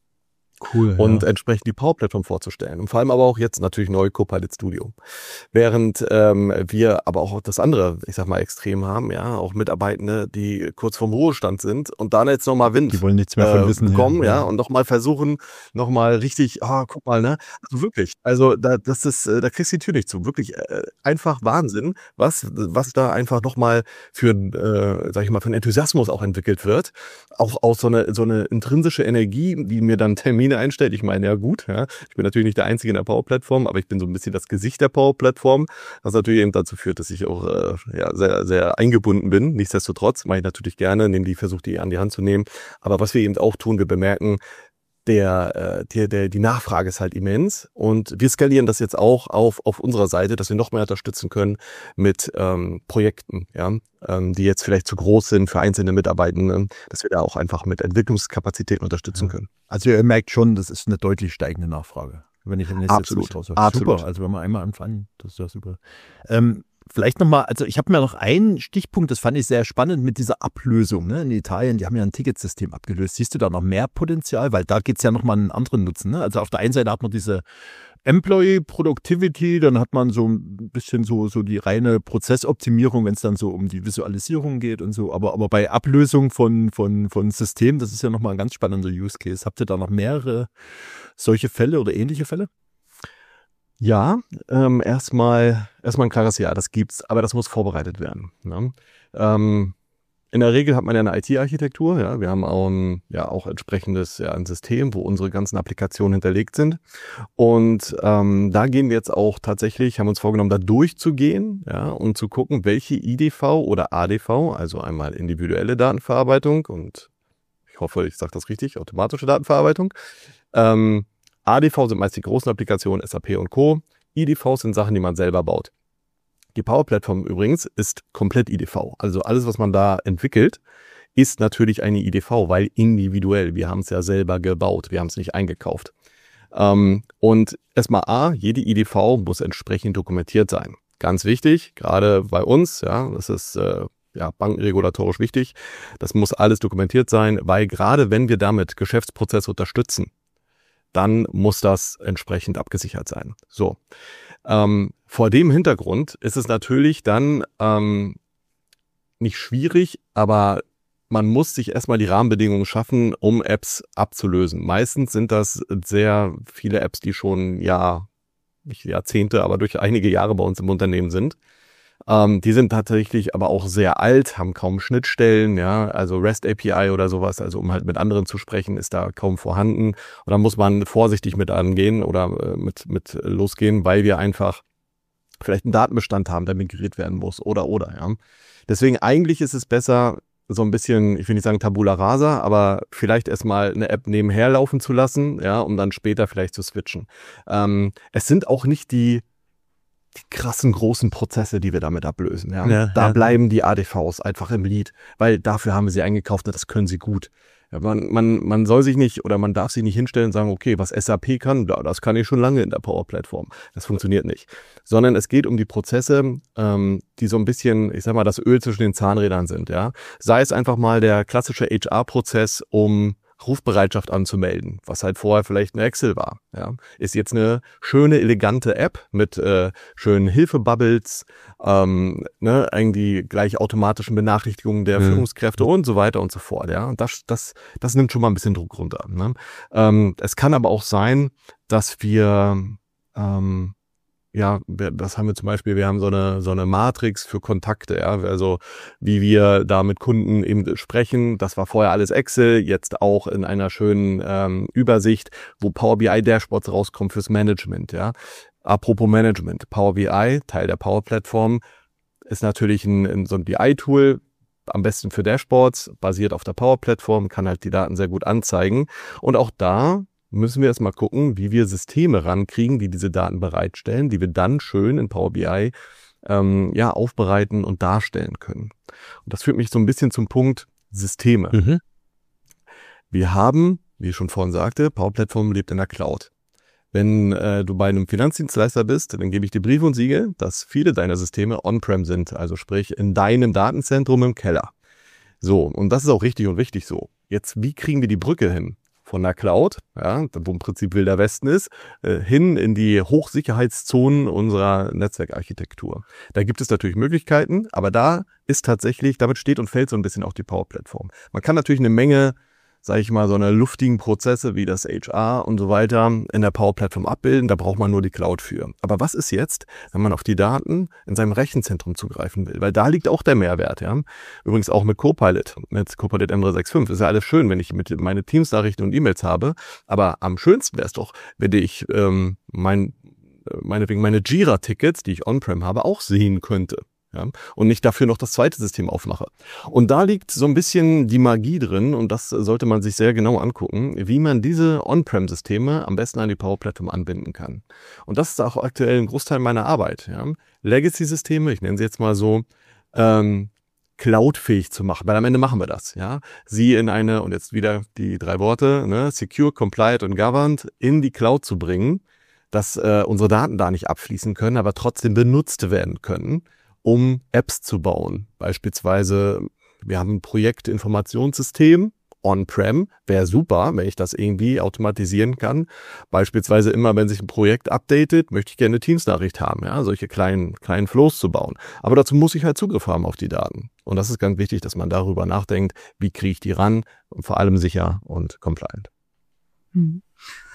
Cool. Und ja. entsprechend die Power-Plattform vorzustellen. Und vor allem aber auch jetzt natürlich neu Copilot Studio. Während ähm, wir aber auch das andere, ich sag mal, Extrem haben, ja, auch Mitarbeitende, die kurz vorm Ruhestand sind und dann jetzt nochmal Wind Die wollen nichts mehr von äh, wissen. bekommen, ja, ja. und nochmal versuchen, nochmal richtig, ah, guck mal, ne, also wirklich, also da, das ist, äh, da kriegst du die Tür nicht zu, wirklich äh, einfach Wahnsinn, was, was da einfach nochmal für, äh, sag ich mal, für einen Enthusiasmus auch entwickelt wird, auch aus so eine, so eine intrinsische Energie, die mir dann Termine einstellt. Ich meine, ja gut, ja, ich bin natürlich nicht der Einzige in der Power-Plattform, aber ich bin so ein bisschen das Gesicht der Power-Plattform, was natürlich eben dazu führt, dass ich auch äh, ja, sehr, sehr eingebunden bin. Nichtsdestotrotz mache ich natürlich gerne, nehme die, versuche die an die Hand zu nehmen. Aber was wir eben auch tun, wir bemerken, der, äh, der, der, die Nachfrage ist halt immens und wir skalieren das jetzt auch auf, auf unserer Seite, dass wir noch mehr unterstützen können mit ähm, Projekten, ja, ähm, die jetzt vielleicht zu groß sind für einzelne Mitarbeitende, dass wir da auch einfach mit Entwicklungskapazitäten unterstützen können. Also ihr merkt schon, das ist eine deutlich steigende Nachfrage. Wenn ich wenn ich Absolut, jetzt so absolut. Super, also wenn wir einmal anfangen, das ist ja super. Ähm, Vielleicht nochmal, also ich habe mir noch einen Stichpunkt, das fand ich sehr spannend mit dieser Ablösung. Ne? In Italien, die haben ja ein Ticketsystem abgelöst. Siehst du da noch mehr Potenzial? Weil da geht es ja nochmal einen anderen Nutzen. Ne? Also auf der einen Seite hat man diese Employee Productivity, dann hat man so ein bisschen so, so die reine Prozessoptimierung, wenn es dann so um die Visualisierung geht und so. Aber, aber bei Ablösung von, von, von Systemen, das ist ja nochmal ein ganz spannender Use Case. Habt ihr da noch mehrere solche Fälle oder ähnliche Fälle? Ja, ähm, erstmal erstmal ein klares Ja, das gibt's, aber das muss vorbereitet werden. Ne? Ähm, in der Regel hat man ja eine I T-Architektur, ja, wir haben auch ein, ja auch entsprechendes ja, ein System, wo unsere ganzen Applikationen hinterlegt sind. Und ähm, da gehen wir jetzt auch tatsächlich, haben uns vorgenommen, da durchzugehen, ja, und zu gucken, welche I D V oder A D V, also einmal individuelle Datenverarbeitung und ich hoffe, ich sage das richtig, automatische Datenverarbeitung. Ähm, A D V sind meist die großen Applikationen, S A P und Co. I D Vs sind Sachen, die man selber baut. Die Power-Plattform übrigens ist komplett I D V. Also alles, was man da entwickelt, ist natürlich eine I D V, weil individuell. Wir haben es ja selber gebaut, wir haben es nicht eingekauft. Ähm, und erstmal A, jede I D V muss entsprechend dokumentiert sein. Ganz wichtig, gerade bei uns, ja, das ist äh, ja bankenregulatorisch wichtig. Das muss alles dokumentiert sein, weil gerade wenn wir damit Geschäftsprozesse unterstützen, dann muss das entsprechend abgesichert sein. So, ähm, vor dem Hintergrund ist es natürlich dann ähm, nicht schwierig, aber man muss sich erstmal die Rahmenbedingungen schaffen, um Apps abzulösen. Meistens sind das sehr viele Apps, die schon ja nicht Jahrzehnte, aber durch einige Jahre bei uns im Unternehmen sind. Ähm, die sind tatsächlich aber auch sehr alt, haben kaum Schnittstellen, ja, also REST A P I oder sowas, also um halt mit anderen zu sprechen, ist da kaum vorhanden. Und da muss man vorsichtig mit angehen oder äh, mit, mit losgehen, weil wir einfach vielleicht einen Datenbestand haben, der migriert werden muss oder, oder, ja. Deswegen eigentlich ist es besser, so ein bisschen, ich will nicht sagen Tabula rasa, aber vielleicht erstmal eine App nebenher laufen zu lassen, ja, um dann später vielleicht zu switchen. Ähm, es sind auch nicht die die krassen großen Prozesse, die wir damit ablösen. Ja. Ja, da ja. bleiben die A D Vs einfach im Lead, weil dafür haben wir sie eingekauft und das können sie gut. Ja, man, man, man soll sich nicht oder man darf sich nicht hinstellen und sagen, okay, was S A P kann, ja, das kann ich schon lange in der Power-Plattform. Das funktioniert nicht. Sondern es geht um die Prozesse, ähm, die so ein bisschen, ich sag mal, das Öl zwischen den Zahnrädern sind. Ja. Sei es einfach mal der klassische H R-Prozess, um Rufbereitschaft anzumelden, was halt vorher vielleicht eine Excel war. Ja, ist jetzt eine schöne, elegante App mit äh, schönen Hilfebubbles, ähm, ne, irgendwie gleich automatischen Benachrichtigungen der Mhm. Führungskräfte und so weiter und so fort. Ja, und das, das, das nimmt schon mal ein bisschen Druck runter. Ne? Ähm, es kann aber auch sein, dass wir ähm, ja, wir- das haben wir zum Beispiel, wir haben so eine, so eine Matrix für Kontakte, ja, also wie wir da mit Kunden eben sprechen. Das war vorher alles Excel, jetzt auch in einer schönen ähm, Übersicht, wo Power B I Dashboards rauskommen fürs Management, ja. Apropos Management, Power B I, Teil der Power Plattform, ist natürlich ein, ein so ein B I-Tool, am besten für Dashboards, basiert auf der Power Plattform, kann halt die Daten sehr gut anzeigen. Und auch da müssen wir erstmal gucken, wie wir Systeme rankriegen, die diese Daten bereitstellen, die wir dann schön in Power B I ähm, ja, aufbereiten und darstellen können. Und das führt mich so ein bisschen zum Punkt Systeme. Mhm. Wir haben, wie ich schon vorhin sagte, Power Plattform lebt in der Cloud. Wenn äh, du bei einem Finanzdienstleister bist, dann gebe ich dir Brief und Siegel, dass viele deiner Systeme on-prem sind, also sprich in deinem Datenzentrum im Keller. So, und das ist auch richtig und wichtig so. Jetzt, wie kriegen wir die Brücke hin? Von der Cloud, ja, wo im Prinzip Wilder Westen ist, äh, hin in die Hochsicherheitszonen unserer Netzwerkarchitektur. Da gibt es natürlich Möglichkeiten, aber da ist tatsächlich, damit steht und fällt so ein bisschen auch die Power-Plattform. Man kann natürlich eine Menge, sage ich mal, so eine luftigen Prozesse wie das H R und so weiter in der Power-Plattform abbilden. Da braucht man nur die Cloud für. Aber was ist jetzt, wenn man auf die Daten in seinem Rechenzentrum zugreifen will? Weil da liegt auch der Mehrwert. Ja. Übrigens auch mit Copilot, mit Copilot M drei sechs fünf. Ist ja alles schön, wenn ich mit meine Teams-Nachrichten und E-Mails habe. Aber am schönsten wäre es doch, wenn ich ähm, mein, meinetwegen meine Jira-Tickets, die ich on-prem habe, auch sehen könnte. Ja, und nicht dafür noch das zweite System aufmache. Und da liegt so ein bisschen die Magie drin und das sollte man sich sehr genau angucken, wie man diese On-Prem-Systeme am besten an die Power-Plattform anbinden kann. Und das ist auch aktuell ein Großteil meiner Arbeit. Ja. Legacy-Systeme, ich nenne sie jetzt mal so, ähm, cloudfähig zu machen, weil am Ende machen wir das. Ja, sie in eine, und jetzt wieder die drei Worte, ne, secure, compliant und governed, in die Cloud zu bringen, dass äh, unsere Daten da nicht abfließen können, aber trotzdem benutzt werden können, um Apps zu bauen. Beispielsweise, wir haben ein Projektinformationssystem, on-prem, wäre super, wenn ich das irgendwie automatisieren kann. Beispielsweise immer, wenn sich ein Projekt updatet, möchte ich gerne eine Teams-Nachricht haben, ja, solche kleinen, kleinen Flows zu bauen. Aber dazu muss ich halt Zugriff haben auf die Daten. Und das ist ganz wichtig, dass man darüber nachdenkt, wie kriege ich die ran, und vor allem sicher und compliant. Hm.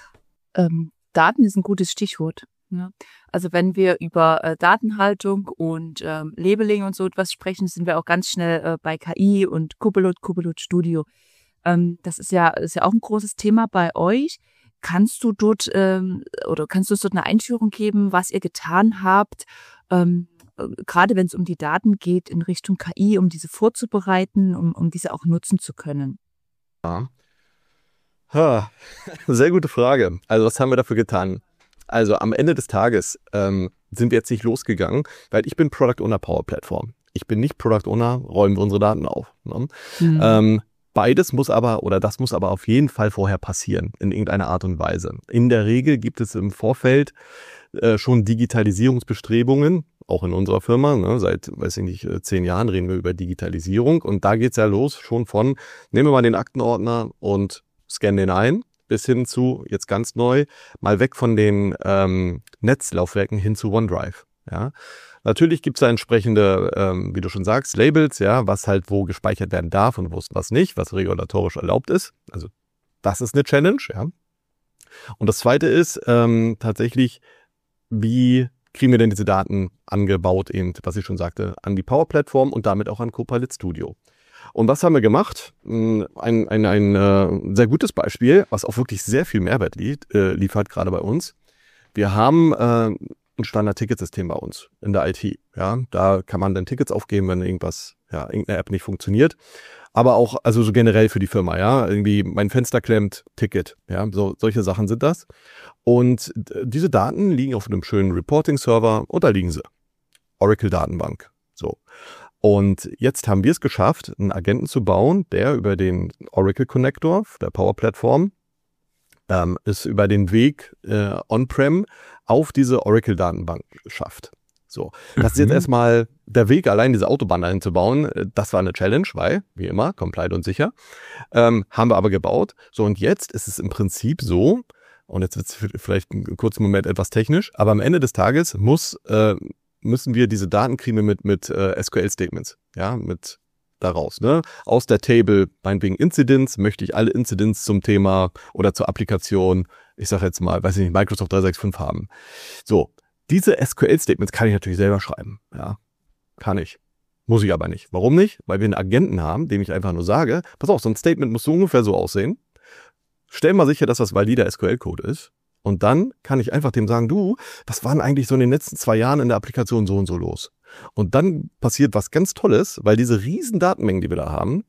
Ähm, Daten ist ein gutes Stichwort. Ja. Also wenn wir über äh, Datenhaltung und ähm, Labeling und so etwas sprechen, sind wir auch ganz schnell äh, bei K I und Copilot, Copilot Studio. Ähm, das ist ja, ist ja auch ein großes Thema bei euch. Kannst du dort ähm, oder kannst du uns dort eine Einführung geben, was ihr getan habt, ähm, äh, gerade wenn es um die Daten geht in Richtung K I, um diese vorzubereiten, um, um diese auch nutzen zu können? Ja. Ha, sehr gute Frage. Also was haben wir dafür getan? Also am Ende des Tages ähm, sind wir jetzt nicht losgegangen, weil ich bin Product Owner Power Plattform. Ich bin nicht Product Owner, räumen wir unsere Daten auf. Ne? Mhm. Ähm, beides muss aber, oder das muss aber auf jeden Fall vorher passieren, in irgendeiner Art und Weise. In der Regel gibt es im Vorfeld äh, schon Digitalisierungsbestrebungen, auch in unserer Firma. Ne? Seit, weiß ich nicht, zehn Jahren reden wir über Digitalisierung. Und da geht's ja los schon von, nehmen wir mal den Aktenordner und scannen den ein, bis hin zu, jetzt ganz neu, mal weg von den ähm, Netzlaufwerken hin zu OneDrive. Ja, natürlich gibt's da entsprechende, ähm, wie du schon sagst, Labels, ja, was halt wo gespeichert werden darf und wo was nicht, was regulatorisch erlaubt ist. Also das ist eine Challenge, ja. Und das Zweite ist ähm, tatsächlich, wie kriegen wir denn diese Daten angebaut, eben, was ich schon sagte, an die Power-Plattform und damit auch an Copilot Studio. Und was haben wir gemacht? Ein, ein, ein, ein äh, sehr gutes Beispiel, was auch wirklich sehr viel Mehrwert liefert, äh, liefert gerade bei uns. Wir haben äh, ein Standard-Ticketsystem bei uns in der I T. Ja, da kann man dann Tickets aufgeben, wenn irgendwas, ja, irgendeine App nicht funktioniert. Aber auch, also so generell für die Firma, ja, irgendwie mein Fenster klemmt, Ticket, ja, so solche Sachen sind das. Und diese Daten liegen auf einem schönen Reporting-Server und da liegen sie. Oracle-Datenbank, so. Und jetzt haben wir es geschafft, einen Agenten zu bauen, der über den Oracle Connector der Power Plattform ähm, es über den Weg äh, on-prem auf diese Oracle Datenbank schafft. So, das ist jetzt Mhm. erstmal der Weg, allein diese Autobahn dahin zu bauen. Das war eine Challenge, weil, wie immer, compliant und sicher. Ähm, haben wir aber gebaut. So, und jetzt ist es im Prinzip so, und jetzt wird es vielleicht einen kurzen Moment etwas technisch, aber am Ende des Tages muss, äh, müssen wir diese Daten kriegen mit, mit äh, S Q L-Statements, ja, mit daraus, ne? Aus der Table, meinetwegen Incidents, möchte ich alle Incidents zum Thema oder zur Applikation, ich sage jetzt mal, weiß ich nicht, Microsoft drei sechs fünf haben. So, diese S Q L-Statements kann ich natürlich selber schreiben, ja, kann ich. Muss ich aber nicht. Warum nicht? Weil wir einen Agenten haben, dem ich einfach nur sage, pass auf, so ein Statement muss so ungefähr so aussehen. Stell mal sicher, dass das valider S Q L-Code ist. Und dann kann ich einfach dem sagen, du, was waren eigentlich so in den letzten zwei Jahren in der Applikation so und so los? Und dann passiert was ganz Tolles, weil diese riesen Datenmengen, die wir da haben,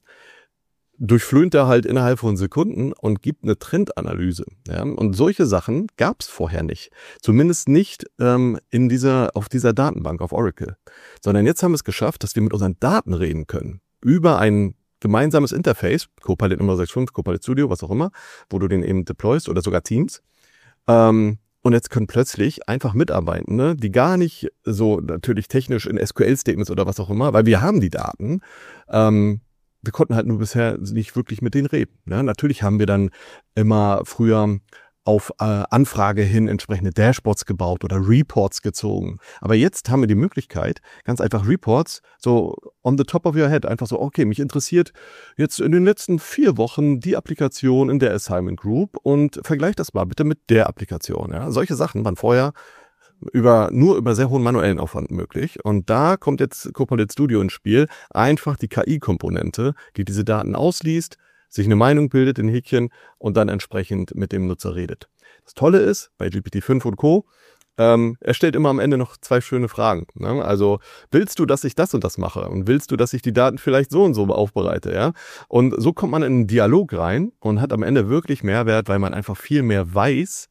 durchflönt er halt innerhalb von Sekunden und gibt eine Trendanalyse. Ja? Und solche Sachen gab es vorher nicht. Zumindest nicht ähm, in dieser, auf dieser Datenbank auf Oracle. Sondern jetzt haben wir es geschafft, dass wir mit unseren Daten reden können. Über ein gemeinsames Interface, Copilot Nummer sechs Punkt fünf, Copilot Studio, was auch immer, wo du den eben deployst oder sogar Teams. Ähm, und jetzt können plötzlich einfach Mitarbeitende, die gar nicht so natürlich technisch in S Q L-Statements oder was auch immer, weil wir haben die Daten, ähm, wir konnten halt nur bisher nicht wirklich mit denen reden. Ne? Natürlich haben wir dann immer früher auf äh, Anfrage hin entsprechende Dashboards gebaut oder Reports gezogen. Aber jetzt haben wir die Möglichkeit, ganz einfach Reports so on the top of your head, einfach so, okay, mich interessiert jetzt in den letzten vier Wochen die Applikation in der Assignment Group und vergleich das mal bitte mit der Applikation. Ja? Solche Sachen waren vorher über nur über sehr hohen manuellen Aufwand möglich. Und da kommt jetzt Copilot Studio ins Spiel. Einfach die K I-Komponente, die diese Daten ausliest, sich eine Meinung bildet in Häkchen und dann entsprechend mit dem Nutzer redet. Das Tolle ist, bei G P T fünf und Co., ähm, er stellt immer am Ende noch zwei schöne Fragen. Ne? Also, willst du, dass ich das und das mache? Und willst du, dass ich die Daten vielleicht so und so aufbereite? Ja? Und so kommt man in einen Dialog rein und hat am Ende wirklich Mehrwert, weil man einfach viel mehr weiß,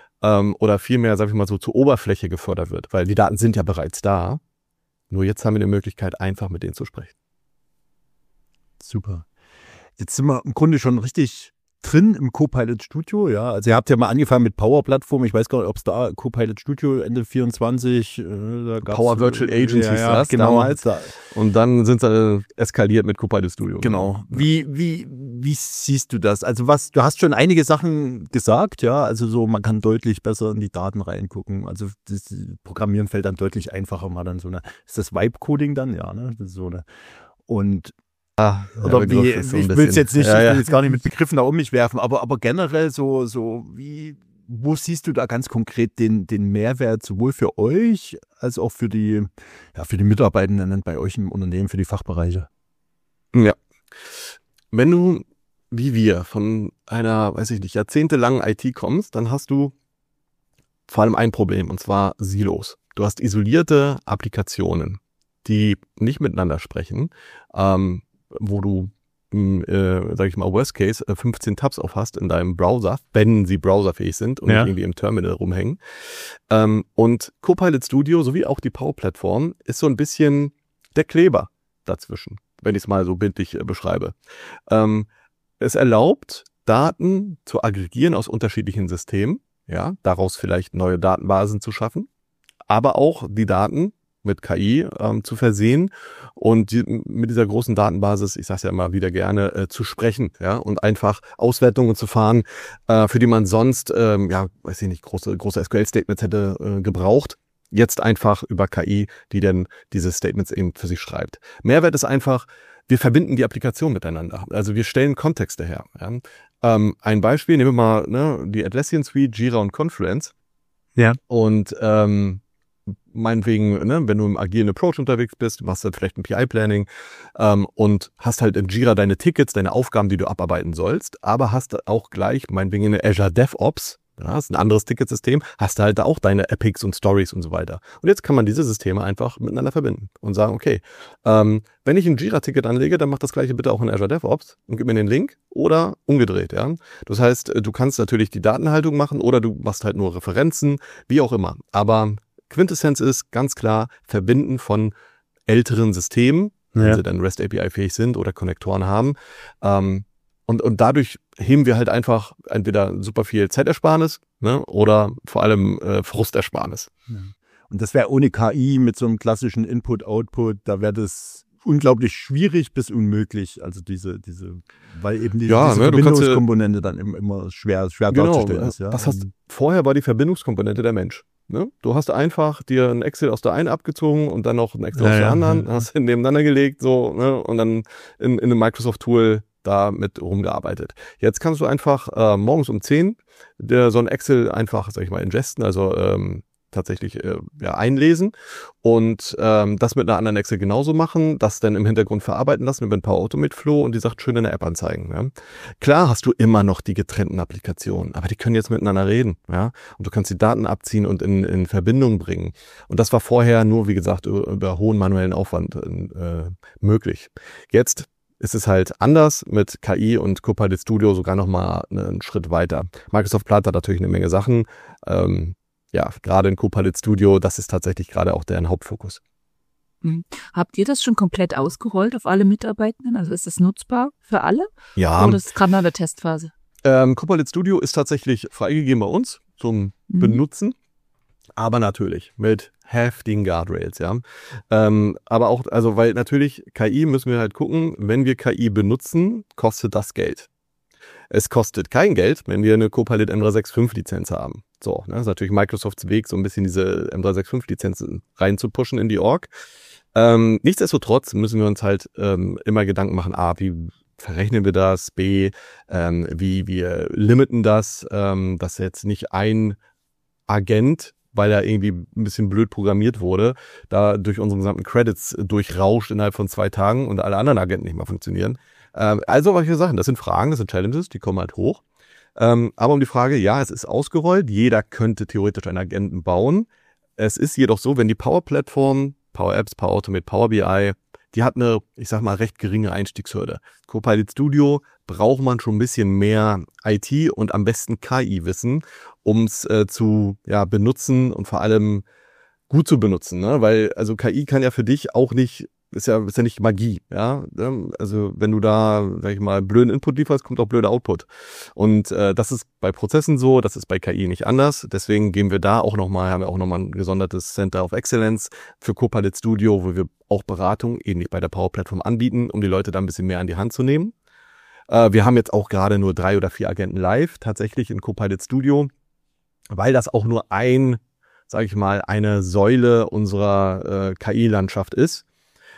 oder viel mehr, sag ich mal so, zur Oberfläche gefördert wird, weil die Daten sind ja bereits da. Nur jetzt haben wir die Möglichkeit, einfach mit denen zu sprechen. Super. Jetzt sind wir im Grunde schon richtig drin im Copilot Studio, ja. Also ihr habt ja mal angefangen mit Power Plattform. Ich weiß gar nicht, ob es da Copilot Studio Ende vierundzwanzig, äh, da gab's Power Virtual Agents ja, hieß ja, das genau, damals. da. Und dann sind sie eskaliert mit Copilot Studio. Genau. Wie, wie, wie siehst du das? Also was, du hast schon einige Sachen gesagt, ja. Also so, man kann deutlich besser in die Daten reingucken. Also das Programmieren fällt dann deutlich einfacher, mal dann so eine, ist das Vibe-Coding dann? Ja, ne? Das ist so eine, und Ah, Oder wie, so ich will es jetzt nicht, ja, ja. ich will jetzt gar nicht mit Begriffen da um mich werfen, aber, aber generell so, so, wie, wo siehst du da ganz konkret den, den Mehrwert sowohl für euch als auch für die, ja, für die Mitarbeitenden bei euch im Unternehmen, für die Fachbereiche? Ja. Wenn du, wie wir, von einer, weiß ich nicht, jahrzehntelangen I T kommst, dann hast du vor allem ein Problem, und zwar Silos. Du hast isolierte Applikationen, die nicht miteinander sprechen, ähm, wo du, äh, sag ich mal, Worst Case, äh, fünfzehn Tabs auf hast in deinem Browser, wenn sie browserfähig sind und ja. nicht irgendwie im Terminal rumhängen. Ähm, und Copilot Studio sowie auch die Power-Plattform ist so ein bisschen der Kleber dazwischen, wenn ich es mal so bildlich äh, beschreibe. Ähm, es erlaubt, Daten zu aggregieren aus unterschiedlichen Systemen, ja, daraus vielleicht neue Datenbasen zu schaffen, aber auch die Daten mit K I ähm, zu versehen und die, mit dieser großen Datenbasis, ich sage es ja immer wieder gerne, äh, zu sprechen, ja, und einfach Auswertungen zu fahren, äh, für die man sonst, ähm, ja, weiß ich nicht, große große S Q L-Statements hätte äh, gebraucht. Jetzt einfach über K I, die dann diese Statements eben für sich schreibt. Mehrwert ist einfach, wir verbinden die Applikation miteinander. Also wir stellen Kontexte her. Ja. Ähm, ein Beispiel, nehmen wir mal ne, die Atlassian Suite, Jira und Confluence. Ja. Und ähm, meinetwegen, ne, wenn du im agilen Approach unterwegs bist, machst du vielleicht ein P I-Planning ähm, und hast halt in Jira deine Tickets, deine Aufgaben, die du abarbeiten sollst, aber hast auch gleich, meinetwegen in der Azure DevOps, ja, das ist ein anderes Ticketsystem, hast du halt da auch deine Epics und Stories und so weiter. Und jetzt kann man diese Systeme einfach miteinander verbinden und sagen, okay, ähm, wenn ich ein Jira-Ticket anlege, dann mach das gleiche bitte auch in Azure DevOps und gib mir den Link oder umgedreht, ja. Das heißt, du kannst natürlich die Datenhaltung machen oder du machst halt nur Referenzen, wie auch immer. Aber Quintessenz ist ganz klar Verbinden von älteren Systemen, ja. wenn sie dann REST A P I-fähig sind oder Konnektoren haben. Ähm, und, und dadurch heben wir halt einfach entweder super viel Zeitersparnis, ne, oder vor allem äh, Frustersparnis. Ja. Und das wäre ohne K I mit so einem klassischen Input-Output, da wäre das unglaublich schwierig bis unmöglich. Also diese, diese, weil eben die, ja, diese ne, Verbindungskomponente dann immer, immer schwer, schwer genau, darzustellen ist. Ja. Das heißt, vorher war die Verbindungskomponente der Mensch. Ne? Du hast einfach dir ein Excel aus der einen abgezogen und dann noch ein Excel ja, aus der ja, anderen, ja. hast nebeneinander gelegt, so, ne? Und dann in, in einem Microsoft-Tool da mit rumgearbeitet. Jetzt kannst du einfach äh, morgens um zehn der, so ein Excel einfach, sag ich mal, ingesten, also ähm, tatsächlich äh, ja, einlesen und ähm, das mit einer anderen Excel genauso machen, das dann im Hintergrund verarbeiten lassen über ein Power Automate Flow und die Sachen schön in der App anzeigen. Ja. Klar hast du immer noch die getrennten Applikationen, aber die können jetzt miteinander reden. Ja, und du kannst die Daten abziehen und in, in Verbindung bringen. Und das war vorher nur, wie gesagt, über, über hohen manuellen Aufwand äh, möglich. Jetzt ist es halt anders mit K I und Copilot Studio sogar nochmal einen Schritt weiter. Microsoft plant da natürlich eine Menge Sachen. Ähm, ja, gerade in Copilot Studio, das ist tatsächlich gerade auch deren Hauptfokus. Mhm. Habt ihr das schon komplett ausgerollt auf alle Mitarbeitenden? Also ist das nutzbar für alle? Ja. Oder ist es gerade noch in der Testphase? Ähm, Copilot Studio ist tatsächlich freigegeben bei uns zum mhm. Benutzen. Aber natürlich mit heftigen Guardrails, ja. Ähm, aber auch, also, weil natürlich K I müssen wir halt gucken, wenn wir K I benutzen, kostet das Geld. Es kostet kein Geld, wenn wir eine Copilot M drei sechs fünf Lizenz haben. So, ne, das ist natürlich Microsofts Weg, so ein bisschen diese M drei sechs fünf Lizenzen reinzupushen in die Org. Ähm, nichtsdestotrotz müssen wir uns halt ähm, immer Gedanken machen, A, wie verrechnen wir das, B, ähm, wie wir limiten das, ähm, dass jetzt nicht ein Agent, weil er irgendwie ein bisschen blöd programmiert wurde, da durch unsere gesamten Credits durchrauscht innerhalb von zwei Tagen und alle anderen Agenten nicht mehr funktionieren. Ähm, also solche Sachen, das sind Fragen, das sind Challenges, die kommen halt hoch. Ähm, aber um die Frage, ja, es ist ausgerollt, jeder könnte theoretisch einen Agenten bauen. Es ist jedoch so, wenn die Power-Plattform, Power Apps, Power Automate, Power B I, die hat eine, ich sag mal, recht geringe Einstiegshürde. Copilot Studio braucht man schon ein bisschen mehr I T und am besten K I-Wissen, um es äh, zu ja, benutzen und vor allem gut zu benutzen, ne? Weil also K I kann ja für dich auch nicht, ist ja ist ja nicht Magie, ja. Also wenn du da, sag ich mal, blöden Input lieferst, kommt auch blöder Output. Und äh, das ist bei Prozessen so, das ist bei K I nicht anders. Deswegen gehen wir da auch nochmal, haben wir auch nochmal ein gesondertes Center of Excellence für Copilot Studio, wo wir auch Beratung ähnlich bei der Power Plattform anbieten, um die Leute da ein bisschen mehr an die Hand zu nehmen. Äh, wir haben jetzt auch gerade nur drei oder vier Agenten live tatsächlich in Copilot Studio, weil das auch nur ein, sage ich mal, eine Säule unserer äh, K I-Landschaft ist.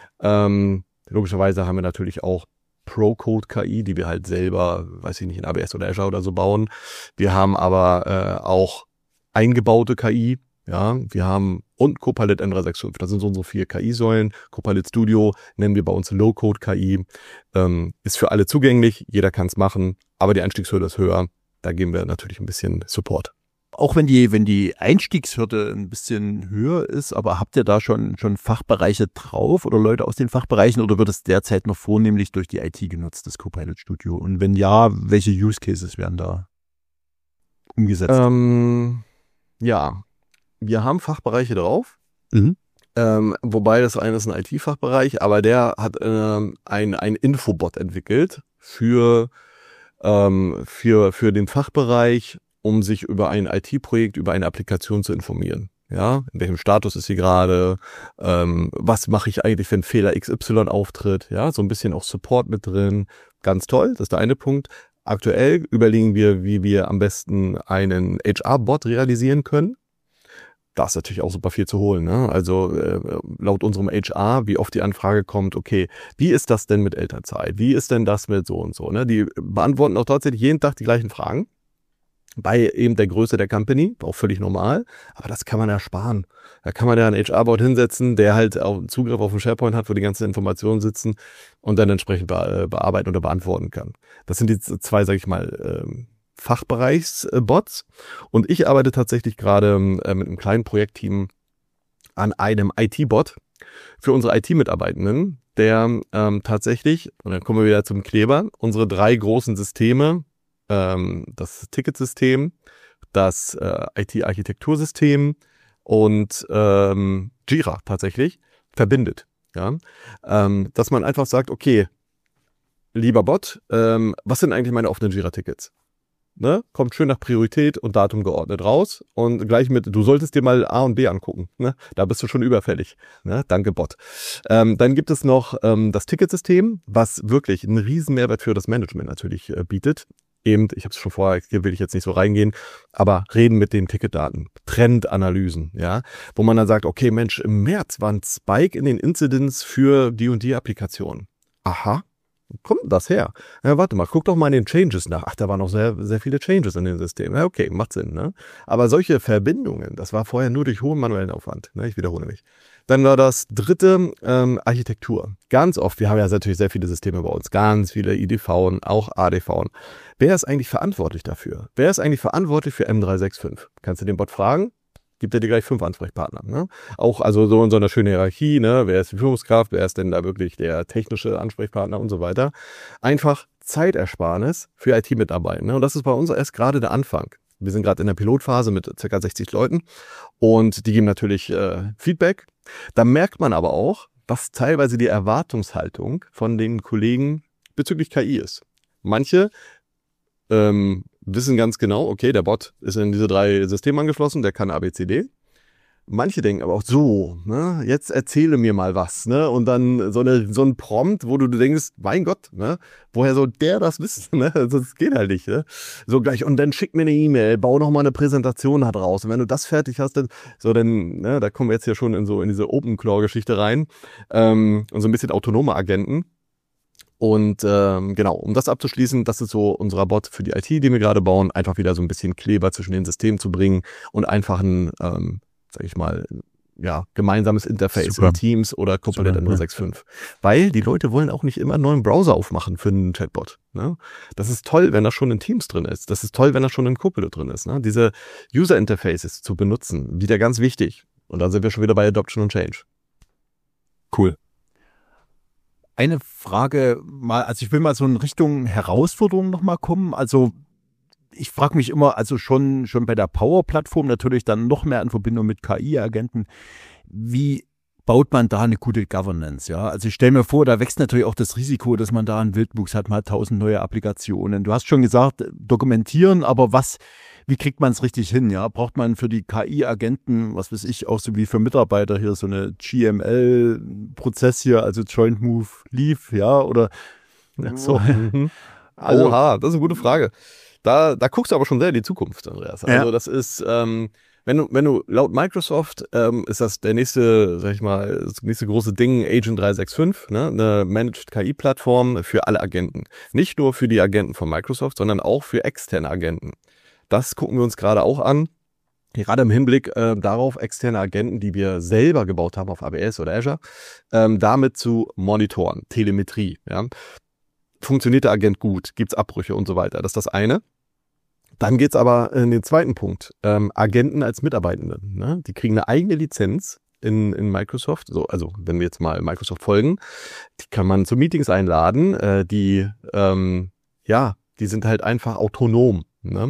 Ähm, logischerweise haben wir natürlich auch Pro-Code-K I, die wir halt selber, weiß ich nicht, in A W S oder Azure oder so bauen. Wir haben aber äh, auch eingebaute K I, ja, wir haben und Copilot M drei sechs fünf, das sind so unsere vier K I-Säulen. Copilot Studio nennen wir bei uns Low-Code-K I, ähm, ist für alle zugänglich, jeder kann es machen, aber die Einstiegshürde ist höher, da geben wir natürlich ein bisschen Support. Auch wenn die, wenn die Einstiegshürde ein bisschen höher ist, aber habt ihr da schon, schon Fachbereiche drauf oder Leute aus den Fachbereichen oder wird es derzeit noch vornehmlich durch die I T genutzt, das Copilot Studio? Und wenn ja, welche Use Cases werden da umgesetzt? Ähm, ja, wir haben Fachbereiche drauf, mhm. ähm, wobei das eine ist ein I T-Fachbereich, aber der hat ähm, ein, ein Infobot entwickelt für, ähm, für, für den Fachbereich, um sich über ein I T-Projekt, über eine Applikation zu informieren. Ja, in welchem Status ist sie gerade? Ähm, was mache ich eigentlich, wenn Fehler X Y auftritt? Ja, so ein bisschen auch Support mit drin. Ganz toll, das ist der eine Punkt. Aktuell überlegen wir, wie wir am besten einen H R-Bot realisieren können. Da ist natürlich auch super viel zu holen, ne? Also äh, laut unserem H R, wie oft die Anfrage kommt, okay, wie ist das denn mit Elternzeit? Wie ist denn das mit so und so? Ne? Die beantworten auch tatsächlich jeden Tag die gleichen Fragen. Bei eben der Größe der Company, auch völlig normal, aber das kann man ersparen. Da kann man ja einen H R-Bot hinsetzen, der halt auch Zugriff auf den SharePoint hat, wo die ganzen Informationen sitzen und dann entsprechend be- bearbeiten oder beantworten kann. Das sind die zwei, sag ich mal, ähm, Fachbereichsbots und ich arbeite tatsächlich gerade äh, mit einem kleinen Projektteam an einem I T-Bot für unsere I T-Mitarbeitenden, der ähm, tatsächlich, und dann kommen wir wieder zum Kleber, unsere drei großen Systeme, das Ticketsystem, das äh, I T-Architektursystem und ähm, Jira tatsächlich verbindet. Ja? Ähm, dass man einfach sagt, okay, lieber Bot, ähm, was sind eigentlich meine offenen Jira-Tickets? ne, kommt schön nach Priorität und Datum geordnet raus und gleich mit, du solltest dir mal A und B angucken, ne, da bist du schon überfällig, ne, danke Bot. Ähm, dann gibt es noch ähm, das Ticketsystem, was wirklich einen riesen Mehrwert für das Management natürlich äh, bietet. Eben, ich habe es schon vorher, hier will ich jetzt nicht so reingehen, aber reden mit den Ticketdaten, Trendanalysen, ja, wo man dann sagt, okay, Mensch, im März war ein Spike in den Incidents für die und die Applikation. Aha. Wo kommt denn das her? Ja, warte mal, guck doch mal in den Changes nach. Ach, da waren noch sehr, sehr viele Changes in dem System. Ja, okay, macht Sinn, ne? Aber solche Verbindungen, das war vorher nur durch hohen manuellen Aufwand. Ne? Ich wiederhole mich. Dann war das dritte ähm, Architektur. Ganz oft, wir haben ja natürlich sehr viele Systeme bei uns, ganz viele I D Vs, auch A D Vs. Wer ist eigentlich verantwortlich dafür? Wer ist eigentlich verantwortlich für M drei sechs fünf? Kannst du den Bot fragen? Gibt er dir gleich fünf Ansprechpartner. Ne? Auch also so in so einer schönen Hierarchie, ne? Wer ist die Führungskraft, wer ist denn da wirklich der technische Ansprechpartner und so weiter. Einfach Zeitersparnis für I T-Mitarbeiter. Ne? Und das ist bei uns erst gerade der Anfang. Wir sind gerade in der Pilotphase mit ca. sechzig Leuten und die geben natürlich äh, Feedback. Da merkt man aber auch, was teilweise die Erwartungshaltung von den Kollegen bezüglich K I ist. Manche ähm, wissen ganz genau, okay, der Bot ist in diese drei Systeme angeschlossen, der kann A B C D. Manche denken aber auch so, ne, jetzt erzähle mir mal was, ne, und dann so eine so ein Prompt, wo du denkst, mein Gott, ne, woher soll der das wissen, ne, das geht halt nicht, ne, so gleich und dann schick mir eine E-Mail, bau noch mal eine Präsentation da draus und wenn du das fertig hast, dann so dann, ne, da kommen wir jetzt hier schon in so in diese OpenClaw-Geschichte rein ähm, und so ein bisschen autonome Agenten. Und ähm, genau, um das abzuschließen, das ist so unser Bot für die I T, den wir gerade bauen, einfach wieder so ein bisschen Kleber zwischen den Systemen zu bringen und einfach ein, ähm, sag ich mal, ja, gemeinsames Interface Super. in Teams oder komplett Super, M drei sechs fünf. Weil die Leute wollen auch nicht immer einen neuen Browser aufmachen für einen Chatbot. Ne? Das ist toll, wenn da schon in Teams drin ist. Das ist toll, wenn da schon in Copilot drin ist. Ne? Diese User Interfaces zu benutzen, wieder ganz wichtig. Und dann sind wir schon wieder bei Adoption und Change. Cool. Eine Frage mal, also ich will mal so in Richtung Herausforderung nochmal kommen. Also ich frage mich immer, also schon, schon bei der Power-Plattform natürlich dann noch mehr in Verbindung mit K I-Agenten, wie baut man da eine gute Governance? Ja, also ich stelle mir vor, da wächst natürlich auch das Risiko, dass man da einen Wildwuchs hat, mal tausend neue Applikationen. Du hast schon gesagt, dokumentieren, aber was, wie kriegt man es richtig hin? Ja, braucht man für die K I-Agenten, was weiß ich, auch so wie für Mitarbeiter hier so eine G M L-Prozess hier, also Joint Move Leave, ja, oder so. Mhm. Also, Oha, das ist eine gute Frage. Da, da guckst du aber schon sehr in die Zukunft, Andreas. Also ja. das ist, ähm, wenn du, wenn du laut Microsoft ähm, ist das der nächste, sag ich mal, das nächste große Ding Agent drei sechs fünf, ne, eine Managed K I-Plattform für alle Agenten. Nicht nur für die Agenten von Microsoft, sondern auch für externe Agenten. Das gucken wir uns gerade auch an. Gerade im Hinblick äh, darauf, externe Agenten, die wir selber gebaut haben auf A W S oder Azure, ähm, damit zu monitoren, Telemetrie. Ja. Funktioniert der Agent gut? Gibt's Abbrüche und so weiter? Das ist das eine. Dann geht's aber in den zweiten Punkt. Ähm, Agenten als Mitarbeitende. Ne? Die kriegen eine eigene Lizenz in, in Microsoft. So, also wenn wir jetzt mal Microsoft folgen, die kann man zu Meetings einladen. Äh, die, ähm, ja, die sind halt einfach autonom. Ne?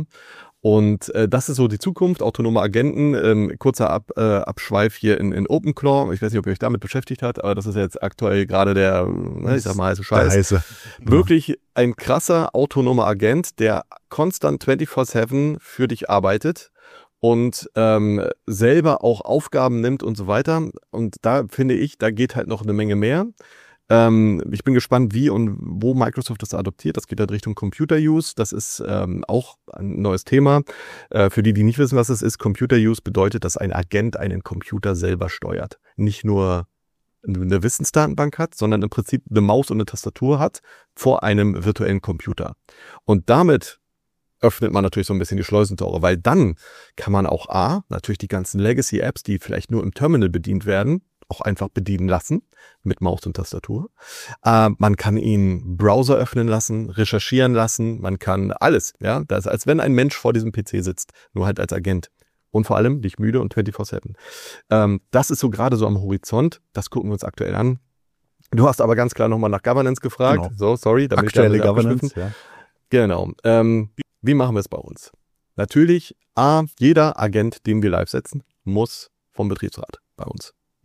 Und äh, das ist so die Zukunft, autonome Agenten. Ähm, kurzer Ab, äh, Abschweif hier in, in OpenClaw. Ich weiß nicht, ob ihr euch damit beschäftigt habt, aber das ist jetzt aktuell gerade der, ne, ich sag mal, heiße Scheiß. Der heiße. Wirklich ein krasser autonomer Agent, der konstant vierundzwanzig sieben für dich arbeitet und ähm, selber auch Aufgaben nimmt und so weiter. Und da finde ich, da geht halt noch eine Menge mehr. Ähm, ich bin gespannt, wie und wo Microsoft das adoptiert. Das geht halt Richtung Computer Use. Das ist ähm, auch ein neues Thema. Äh, für die, die nicht wissen, was es ist, Computer Use bedeutet, dass ein Agent einen Computer selber steuert. Nicht nur eine Wissensdatenbank hat, sondern im Prinzip eine Maus und eine Tastatur hat vor einem virtuellen Computer. Und damit öffnet man natürlich so ein bisschen die Schleusentore, weil dann kann man auch A, natürlich die ganzen Legacy-Apps, die vielleicht nur im Terminal bedient werden, auch einfach bedienen lassen mit Maus und Tastatur. Äh, man kann ihn Browser öffnen lassen, recherchieren lassen, man kann alles. Ja, das ist, als wenn ein Mensch vor diesem P C sitzt, nur halt als Agent. Und vor allem nicht müde und vierundzwanzig sieben. Ähm, das ist so gerade so am Horizont. Das gucken wir uns aktuell an. Du hast aber ganz klar nochmal nach Governance gefragt. Genau. So, sorry. Damit Aktuelle Governance, ja. Genau. Ähm, wie machen wir es bei uns? Natürlich, A, jeder Agent, den wir live setzen, muss vom Betriebsrat bei uns.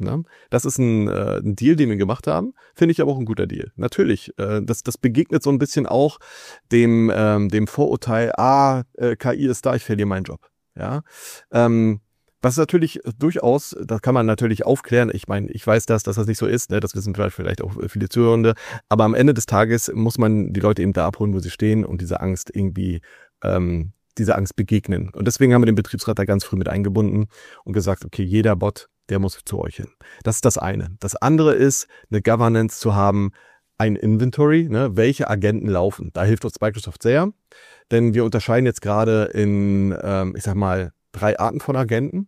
Ne? Das ist ein, äh, ein Deal, den wir gemacht haben, finde ich aber auch ein guter Deal. Natürlich, äh, das, das begegnet so ein bisschen auch dem, ähm, dem Vorurteil, ah, äh, K I ist da, ich verliere meinen Job. Ja, ähm, was natürlich durchaus, das kann man natürlich aufklären. Ich meine, ich weiß das, dass das nicht so ist, ne? Das wissen vielleicht, vielleicht auch viele Zuhörende. Aber am Ende des Tages muss man die Leute eben da abholen, wo sie stehen und diese Angst irgendwie, ähm, diese Angst begegnen. Und deswegen haben wir den Betriebsrat da ganz früh mit eingebunden und gesagt, okay, jeder Bot, der muss zu euch hin. Das ist das eine. Das andere ist, eine Governance zu haben, ein Inventory, ne? Welche Agenten laufen. Da hilft uns Microsoft sehr, denn wir unterscheiden jetzt gerade in, ähm, ich sag mal, drei Arten von Agenten.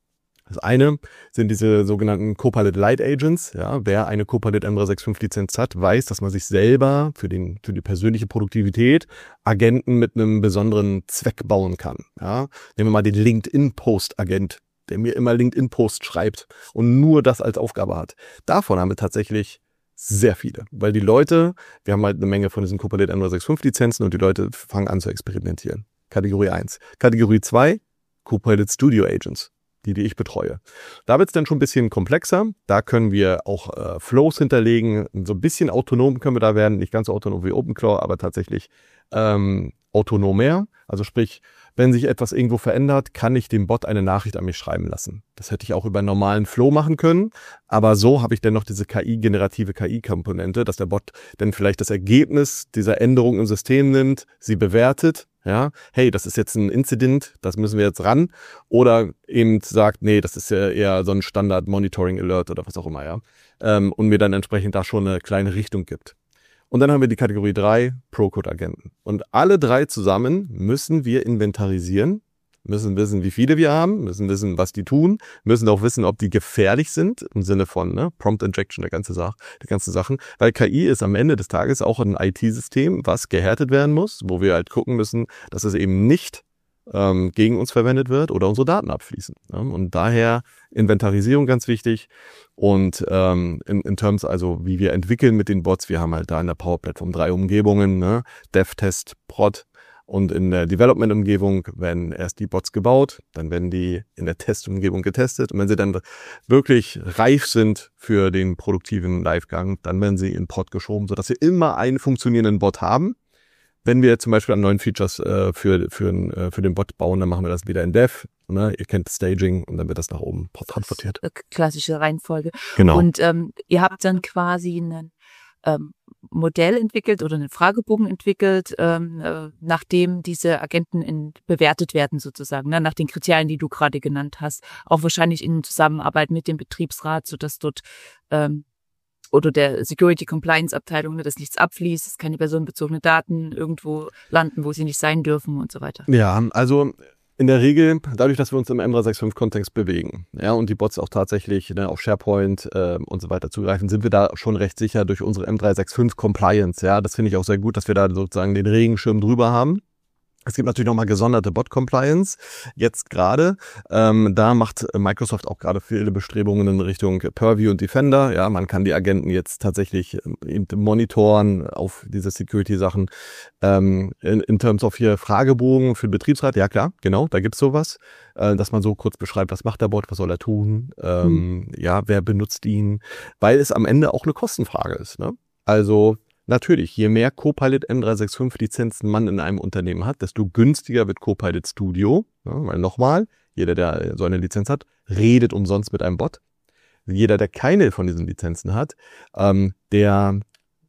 Das eine sind diese sogenannten Copilot Light Agents. Ja, wer eine Copilot M drei sechs fünf Lizenz hat, weiß, dass man sich selber für den für die persönliche Produktivität Agenten mit einem besonderen Zweck bauen kann. Ja, nehmen wir mal den LinkedIn-Post-Agent, der mir immer LinkedIn-Post schreibt und nur das als Aufgabe hat. Davon haben wir tatsächlich sehr viele, weil die Leute, wir haben halt eine Menge von diesen Copilot M drei sechs fünf Lizenzen und die Leute fangen an zu experimentieren. Kategorie eins. Kategorie zwei, Copilot Studio Agents, die, die ich betreue. Da wird es dann schon ein bisschen komplexer. Da können wir auch äh, Flows hinterlegen. So ein bisschen autonom können wir da werden. Nicht ganz so autonom wie OpenClaw, aber tatsächlich ähm, autonomer. Also sprich, wenn sich etwas irgendwo verändert, kann ich dem Bot eine Nachricht an mich schreiben lassen. Das hätte ich auch über einen normalen Flow machen können. Aber so habe ich dann noch diese K I, generative K I-Komponente, dass der Bot dann vielleicht das Ergebnis dieser Änderung im System nimmt, sie bewertet. Ja, hey, das ist jetzt ein Incident, das müssen wir jetzt ran. Oder eben sagt, nee, das ist ja eher so ein Standard-Monitoring-Alert oder was auch immer, ja. Ähm, und mir dann entsprechend da schon eine kleine Richtung gibt. Und dann haben wir die Kategorie drei, Pro-Code-Agenten. Und alle drei zusammen müssen wir inventarisieren, müssen wissen, wie viele wir haben, müssen wissen, was die tun, müssen auch wissen, ob die gefährlich sind, im Sinne von ne, Prompt Injection, der ganze Sache, die ganzen Sachen. Weil K I ist am Ende des Tages auch ein I T-System, was gehärtet werden muss, wo wir halt gucken müssen, dass es eben nicht ähm, gegen uns verwendet wird oder unsere Daten abfließen. Ne? Und daher Inventarisierung ganz wichtig. Und ähm, in, in Terms also, wie wir entwickeln mit den Bots, wir haben halt da in der Power Platform drei Umgebungen, ne? Dev, Test, Prod. Und in der Development-Umgebung werden erst die Bots gebaut, dann werden die in der Test-Umgebung getestet. Und wenn sie dann wirklich reif sind für den produktiven Livegang, dann werden sie in Prod geschoben, sodass wir immer einen funktionierenden Bot haben. Wenn wir zum Beispiel an neuen Features äh, für, für, äh, für den Bot bauen, dann machen wir das wieder in Dev. Ne? Ihr kennt Staging und dann wird das nach oben transportiert. Klassische Reihenfolge. Genau. Und ähm, ihr habt dann quasi einen ähm, Modell entwickelt oder einen Fragebogen entwickelt, ähm, äh, nachdem diese Agenten in, bewertet werden sozusagen, ne? Nach den Kriterien, die du gerade genannt hast. Auch wahrscheinlich in Zusammenarbeit mit dem Betriebsrat, sodass dort ähm, oder der Security Compliance Abteilung, ne, dass nichts abfließt, dass keine personenbezogene Daten irgendwo landen, wo sie nicht sein dürfen und so weiter. Ja, also in der Regel, dadurch, dass wir uns im M drei sechs fünf Kontext bewegen, ja, und die Bots auch tatsächlich ne, auf SharePoint äh, und so weiter zugreifen, sind wir da schon recht sicher durch unsere M drei sechs fünf Compliance. Ja, das finde ich auch sehr gut, dass wir da sozusagen den Regenschirm drüber haben. Es gibt natürlich nochmal gesonderte Bot-Compliance, jetzt gerade. Ähm, da macht Microsoft auch gerade viele Bestrebungen in Richtung Purview und Defender. Ja, man kann die Agenten jetzt tatsächlich eben monitoren auf diese Security-Sachen. Ähm, in, in terms of hier Fragebogen für den Betriebsrat, ja klar, genau, da gibt's sowas. Äh, dass man so kurz beschreibt, was macht der Bot, was soll er tun, ähm, hm. ja, wer benutzt ihn, weil es am Ende auch eine Kostenfrage ist. Ne? Also natürlich, je mehr Copilot M drei sechs fünf Lizenzen man in einem Unternehmen hat, desto günstiger wird Copilot Studio. Ja, weil nochmal, jeder, der so eine Lizenz hat, redet umsonst mit einem Bot. Jeder, der keine von diesen Lizenzen hat, ähm, der,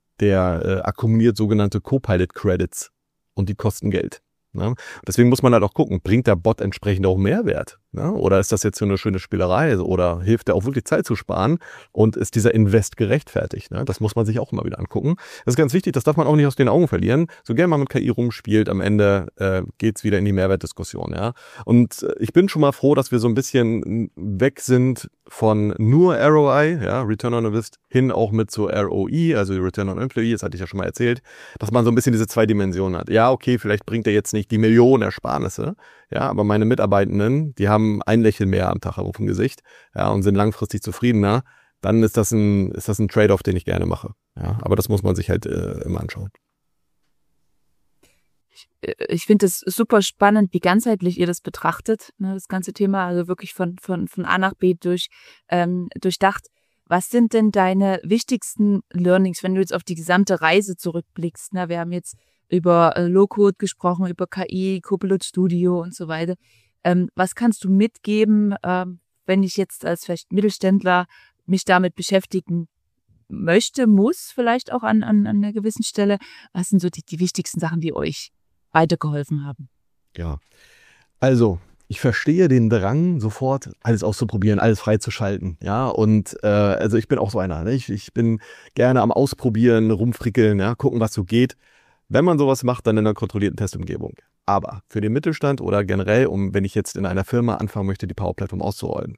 der äh, akkumuliert sogenannte Copilot Credits und die kosten Geld. Ne? Deswegen muss man halt auch gucken, bringt der Bot entsprechend auch Mehrwert? Ne? Oder ist das jetzt so eine schöne Spielerei? Oder hilft der auch wirklich Zeit zu sparen? Und ist dieser Invest gerechtfertigt? Ne? Das muss man sich auch immer wieder angucken. Das ist ganz wichtig, das darf man auch nicht aus den Augen verlieren. So gerne man mit K I rumspielt, am Ende äh, geht's wieder in die Mehrwertdiskussion. Ja? Und äh, ich bin schon mal froh, dass wir so ein bisschen weg sind von nur R O I, ja, Return on Invest, hin auch mit so R O I, also Return on Employee, das hatte ich ja schon mal erzählt, dass man so ein bisschen diese zwei Dimensionen hat. Ja, okay, vielleicht bringt er jetzt nicht die Millionen Ersparnisse, ja, aber meine Mitarbeitenden, die haben ein Lächeln mehr am Tag auf dem Gesicht, ja, und sind langfristig zufriedener, dann ist das ein, ist das ein Trade-off, den ich gerne mache, ja, aber das muss man sich halt äh, immer anschauen. Ich, ich finde es super spannend, wie ganzheitlich ihr das betrachtet, ne, das ganze Thema, also wirklich von von von A nach B durch ähm, durchdacht. Was sind denn deine wichtigsten Learnings, wenn du jetzt auf die gesamte Reise zurückblickst? Ne? Wir haben jetzt über äh, Low-Code gesprochen, über K I, Copilot Studio und so weiter. Ähm, was kannst du mitgeben, ähm, wenn ich jetzt als vielleicht Mittelständler mich damit beschäftigen möchte, muss vielleicht auch an, an, an einer gewissen Stelle? Was sind so die, die wichtigsten Sachen, die euch weitergeholfen haben? Ja, also ich verstehe den Drang, sofort alles auszuprobieren, alles freizuschalten. Ja, und äh, also ich bin auch so einer. Ne? Ich, ich bin gerne am Ausprobieren, rumfrickeln, ja, gucken, was so geht. Wenn man sowas macht, dann in einer kontrollierten Testumgebung. Aber für den Mittelstand oder generell, um wenn ich jetzt in einer Firma anfangen möchte, die Power Platform auszurollen,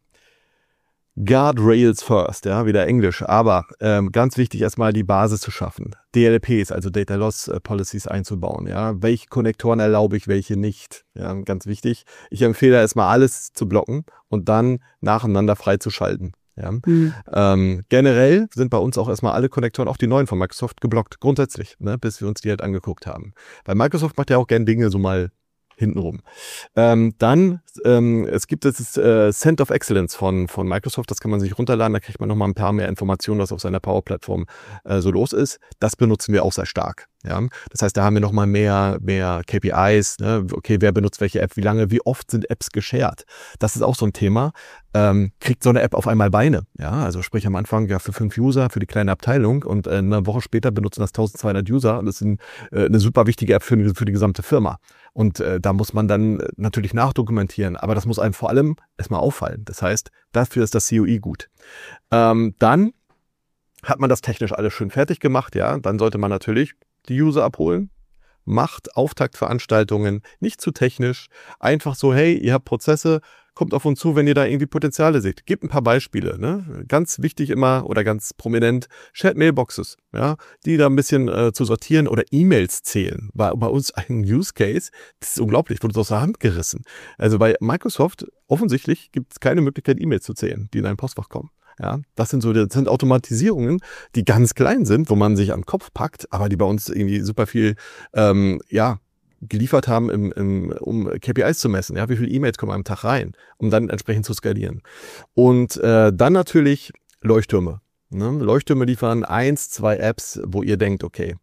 Guardrails first, ja, wieder Englisch, aber ähm, ganz wichtig erstmal die Basis zu schaffen. D L Ps, also Data Loss Policies einzubauen, ja. Welche Konnektoren erlaube ich, welche nicht, ja, ganz wichtig. Ich empfehle erstmal alles zu blocken und dann nacheinander freizuschalten, ja. Mhm. Ähm, generell sind bei uns auch erstmal alle Konnektoren, auch die neuen von Microsoft, geblockt, grundsätzlich, ne, bis wir uns die halt angeguckt haben. Weil Microsoft macht ja auch gerne Dinge so mal hintenrum. Ähm, dann, ähm, es gibt das äh, Center of Excellence von von Microsoft, das kann man sich runterladen, da kriegt man nochmal ein paar mehr Informationen, was auf seiner Power-Plattform äh, so los ist. Das benutzen wir auch sehr stark. Ja, das heißt, da haben wir nochmal mehr mehr K P Is, ne? Okay, wer benutzt welche App, wie lange, wie oft sind Apps geshared? Das ist auch so ein Thema. Ähm, kriegt so eine App auf einmal Beine? Ja, also sprich am Anfang ja für fünf User, für die kleine Abteilung und äh, eine Woche später benutzen das zwölfhundert User und das ist ein, äh, eine super wichtige App für, für die gesamte Firma. Und äh, da muss man dann natürlich nachdokumentieren, aber das muss einem vor allem erstmal auffallen. Das heißt, dafür ist das C O I gut. Ähm, dann hat man das technisch alles schön fertig gemacht, ja, dann sollte man natürlich die User abholen, macht Auftaktveranstaltungen, nicht zu technisch, einfach so, hey, ihr habt Prozesse, kommt auf uns zu, wenn ihr da irgendwie Potenziale seht. Gebt ein paar Beispiele, ne? Ganz wichtig immer oder ganz prominent, Shared Mailboxes, ja, die da ein bisschen äh, zu sortieren oder E-Mails zählen. War bei uns ein Use Case, das ist unglaublich, wurde aus der Hand gerissen. Also bei Microsoft offensichtlich gibt es keine Möglichkeit, E-Mails zu zählen, die in ein Postfach kommen. Ja, das sind so, das sind Automatisierungen, die ganz klein sind, wo man sich am Kopf packt, aber die bei uns irgendwie super viel, ähm, ja, geliefert haben, im, im, um K P Is zu messen. Ja, wie viele E-Mails kommen am Tag rein, um dann entsprechend zu skalieren. Und äh, dann natürlich Leuchttürme. Ne? Leuchttürme liefern eins, zwei Apps, wo ihr denkt, okay,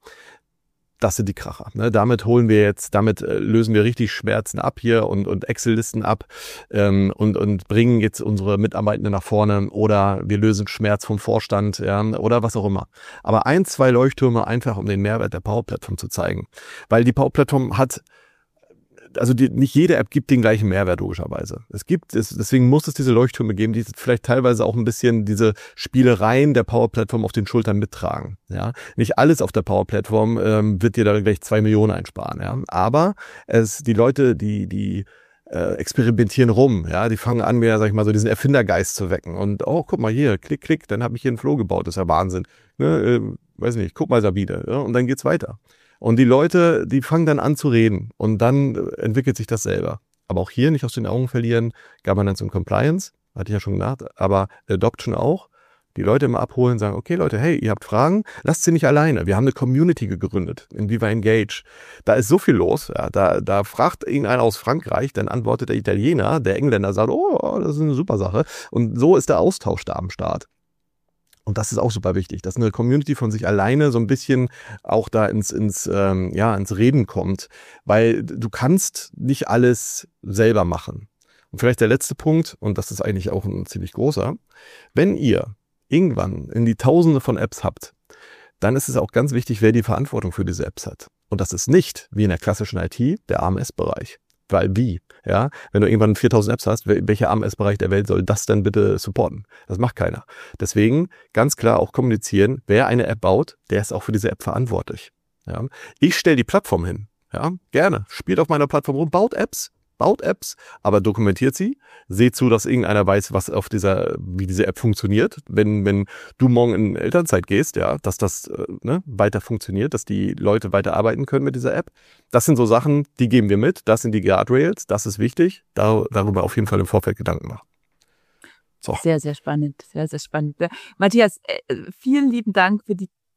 das sind die Kracher. Ne? Damit holen wir jetzt, damit äh, lösen wir richtig Schmerzen ab hier und, und Excel-Listen ab ähm, und, und bringen jetzt unsere Mitarbeitenden nach vorne oder wir lösen Schmerz vom Vorstand, ja, oder was auch immer. Aber ein, zwei Leuchttürme einfach, um den Mehrwert der Power-Plattform zu zeigen. Weil die Power-Plattform hat, also die, nicht jede App gibt den gleichen Mehrwert logischerweise. Es gibt, es, deswegen muss es diese Leuchttürme geben, die vielleicht teilweise auch ein bisschen diese Spielereien der Power-Plattform auf den Schultern mittragen. Ja, nicht alles auf der Power-Plattform ähm, wird dir da gleich zwei Millionen einsparen. Ja, aber es die Leute, die die äh, experimentieren rum. Ja, die fangen an, mir sag ich mal so diesen Erfindergeist zu wecken und oh, guck mal hier, klick, klick, dann habe ich hier einen Flow gebaut. Das ist ja Wahnsinn. Ne, äh, weiß nicht, guck mal Sabine. Ja, und dann geht's weiter. Und die Leute, die fangen dann an zu reden und dann entwickelt sich das selber. Aber auch hier nicht aus den Augen verlieren, Governance und Compliance, hatte ich ja schon gesagt, aber Adoption auch. Die Leute immer abholen, sagen, okay Leute, hey, ihr habt Fragen, lasst sie nicht alleine. Wir haben eine Community gegründet, in Viva Engage. Da ist so viel los, ja, da, da fragt irgendeiner aus Frankreich, dann antwortet der Italiener, der Engländer sagt, oh, das ist eine super Sache. Und so ist der Austausch da am Start. Und das ist auch super wichtig, dass eine Community von sich alleine so ein bisschen auch da ins, ins, ähm, ja, ins Reden kommt, weil du kannst nicht alles selber machen. Und vielleicht der letzte Punkt, und das ist eigentlich auch ein ziemlich großer, wenn ihr irgendwann in die Tausende von Apps habt, dann ist es auch ganz wichtig, wer die Verantwortung für diese Apps hat. Und das ist nicht, wie in der klassischen I T, der A M S-Bereich. Weil wie? Ja, wenn du irgendwann viertausend Apps hast, welcher A M S-Bereich der Welt soll das denn bitte supporten? Das macht keiner. Deswegen ganz klar auch kommunizieren, wer eine App baut, der ist auch für diese App verantwortlich. Ja, ich stelle die Plattform hin. Ja, gerne. Spielt auf meiner Plattform rum, baut Apps, baut Apps, aber dokumentiert sie. Seht zu, dass irgendeiner weiß, was auf dieser, wie diese App funktioniert. Wenn, wenn du morgen in Elternzeit gehst, ja, dass das äh, ne, weiter funktioniert, dass die Leute weiter arbeiten können mit dieser App. Das sind so Sachen, die geben wir mit. Das sind die Guardrails. Das ist wichtig. Da, darüber auf jeden Fall im Vorfeld Gedanken machen. So. Sehr, sehr spannend. Sehr, sehr spannend. Matthias, äh, vielen lieben Dank für die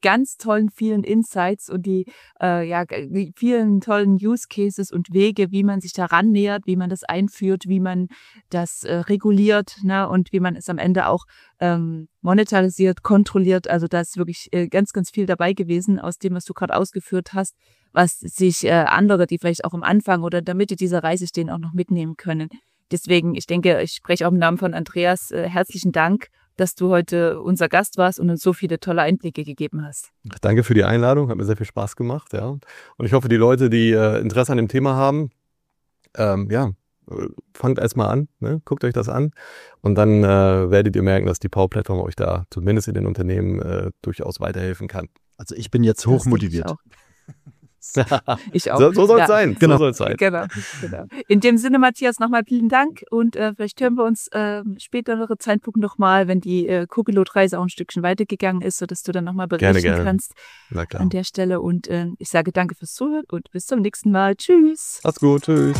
ganz tollen vielen Insights und die, äh, ja, die vielen tollen Use Cases und Wege, wie man sich daran nähert, wie man das einführt, wie man das äh, reguliert, ne, und wie man es am Ende auch ähm, monetarisiert, kontrolliert. Also da ist wirklich äh, ganz, ganz viel dabei gewesen aus dem, was du gerade ausgeführt hast, was sich äh, andere, die vielleicht auch am Anfang oder in der Mitte dieser Reise stehen, auch noch mitnehmen können. Deswegen, ich denke, ich spreche auch im Namen von Andreas, äh, herzlichen Dank, dass du heute unser Gast warst und uns so viele tolle Einblicke gegeben hast. Danke für die Einladung, hat mir sehr viel Spaß gemacht, ja. Und ich hoffe, die Leute, die äh, Interesse an dem Thema haben, ähm, ja, fangt erstmal an, ne? Guckt euch das an und dann äh, werdet ihr merken, dass die Power-Plattform euch da zumindest in den Unternehmen äh, durchaus weiterhelfen kann. Also ich bin jetzt hochmotiviert. Ich auch. So, so soll es ja. sein. Genau. So soll es sein. Genau, genau. In dem Sinne, Matthias, nochmal vielen Dank und äh, vielleicht hören wir uns äh, spätere Zeitpunkt nochmal, wenn die äh, Cookielot-Reise auch ein Stückchen weitergegangen ist, sodass du dann nochmal berichten gerne, gerne. kannst Na klar. an der Stelle. Und äh, ich sage danke fürs Zuhören und bis zum nächsten Mal. Tschüss. Macht's gut. Tschüss.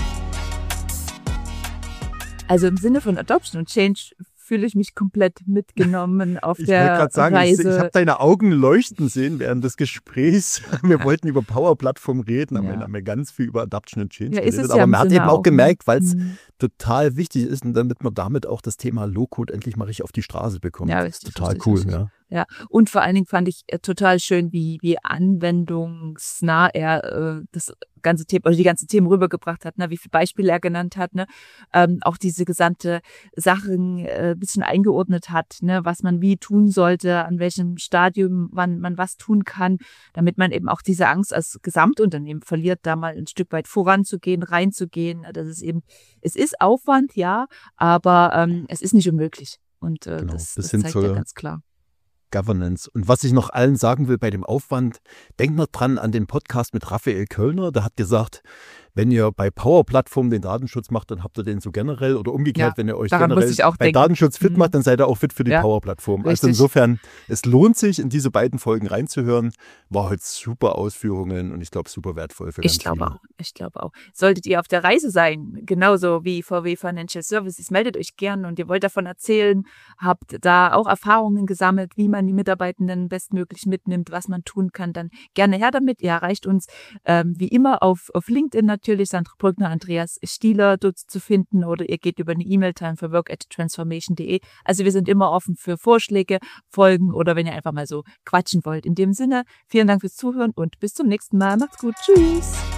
Also im Sinne von Adoption und Change fühle ich mich komplett mitgenommen auf Ich der wollte gerade sagen, Reise. ich, ich habe deine Augen leuchten sehen während des Gesprächs. Wir wollten über Power-Plattform reden, aber Ja. wir haben ja ganz viel über Adoption and Change Ja, ist geredet. es ja Aber im man hat Sinne eben auch auch, gemerkt, weil es Mhm. total wichtig ist und damit man damit auch das Thema Low-Code endlich mal richtig auf die Straße bekommt. Ja, das ist richtig, total richtig, cool. richtig. Ja. Ja, und vor allen Dingen fand ich äh, total schön, wie, wie anwendungsnah er äh, das ganze Thema oder die ganzen Themen rübergebracht hat, ne, wie viele Beispiele er genannt hat, ne, ähm, auch diese gesamte Sachen äh, bisschen eingeordnet hat, ne, was man wie tun sollte, an welchem Stadium man man was tun kann, damit man eben auch diese Angst als Gesamtunternehmen verliert, da mal ein Stück weit voranzugehen, reinzugehen. Das ist eben, es ist Aufwand, ja, aber ähm, es ist nicht unmöglich. Und äh, Genau, das, bis das hin zeigt zur- ja ganz klar. Governance. Und was ich noch allen sagen will bei dem Aufwand, denkt noch dran an den Podcast mit Raphael Köllner. Der hat gesagt, wenn ihr bei Power-Plattform den Datenschutz macht, dann habt ihr den so generell oder umgekehrt, Ja, wenn ihr euch daran generell muss ich auch bei denken. Datenschutz fit Mhm. macht, dann seid ihr auch fit für die Ja, Power-Plattform. Also richtig. insofern, es lohnt sich, in diese beiden Folgen reinzuhören. War heute super Ausführungen und ich glaube super wertvoll für ganz Ich glaube viele. auch, ich glaube auch. Solltet ihr auf der Reise sein, genauso wie V W Financial Services, meldet euch gern und ihr wollt davon erzählen, habt da auch Erfahrungen gesammelt, wie man die Mitarbeitenden bestmöglich mitnimmt, was man tun kann, dann gerne her damit. Ihr erreicht uns ähm, wie immer auf, auf LinkedIn natürlich, Sandra Brückner, Andreas Stieler dort zu finden oder ihr geht über eine E-Mail time for work at transformation punkt de. Also wir sind immer offen für Vorschläge, Folgen oder wenn ihr einfach mal so quatschen wollt. In dem Sinne, vielen Dank fürs Zuhören und bis zum nächsten Mal. Macht's gut. Tschüss.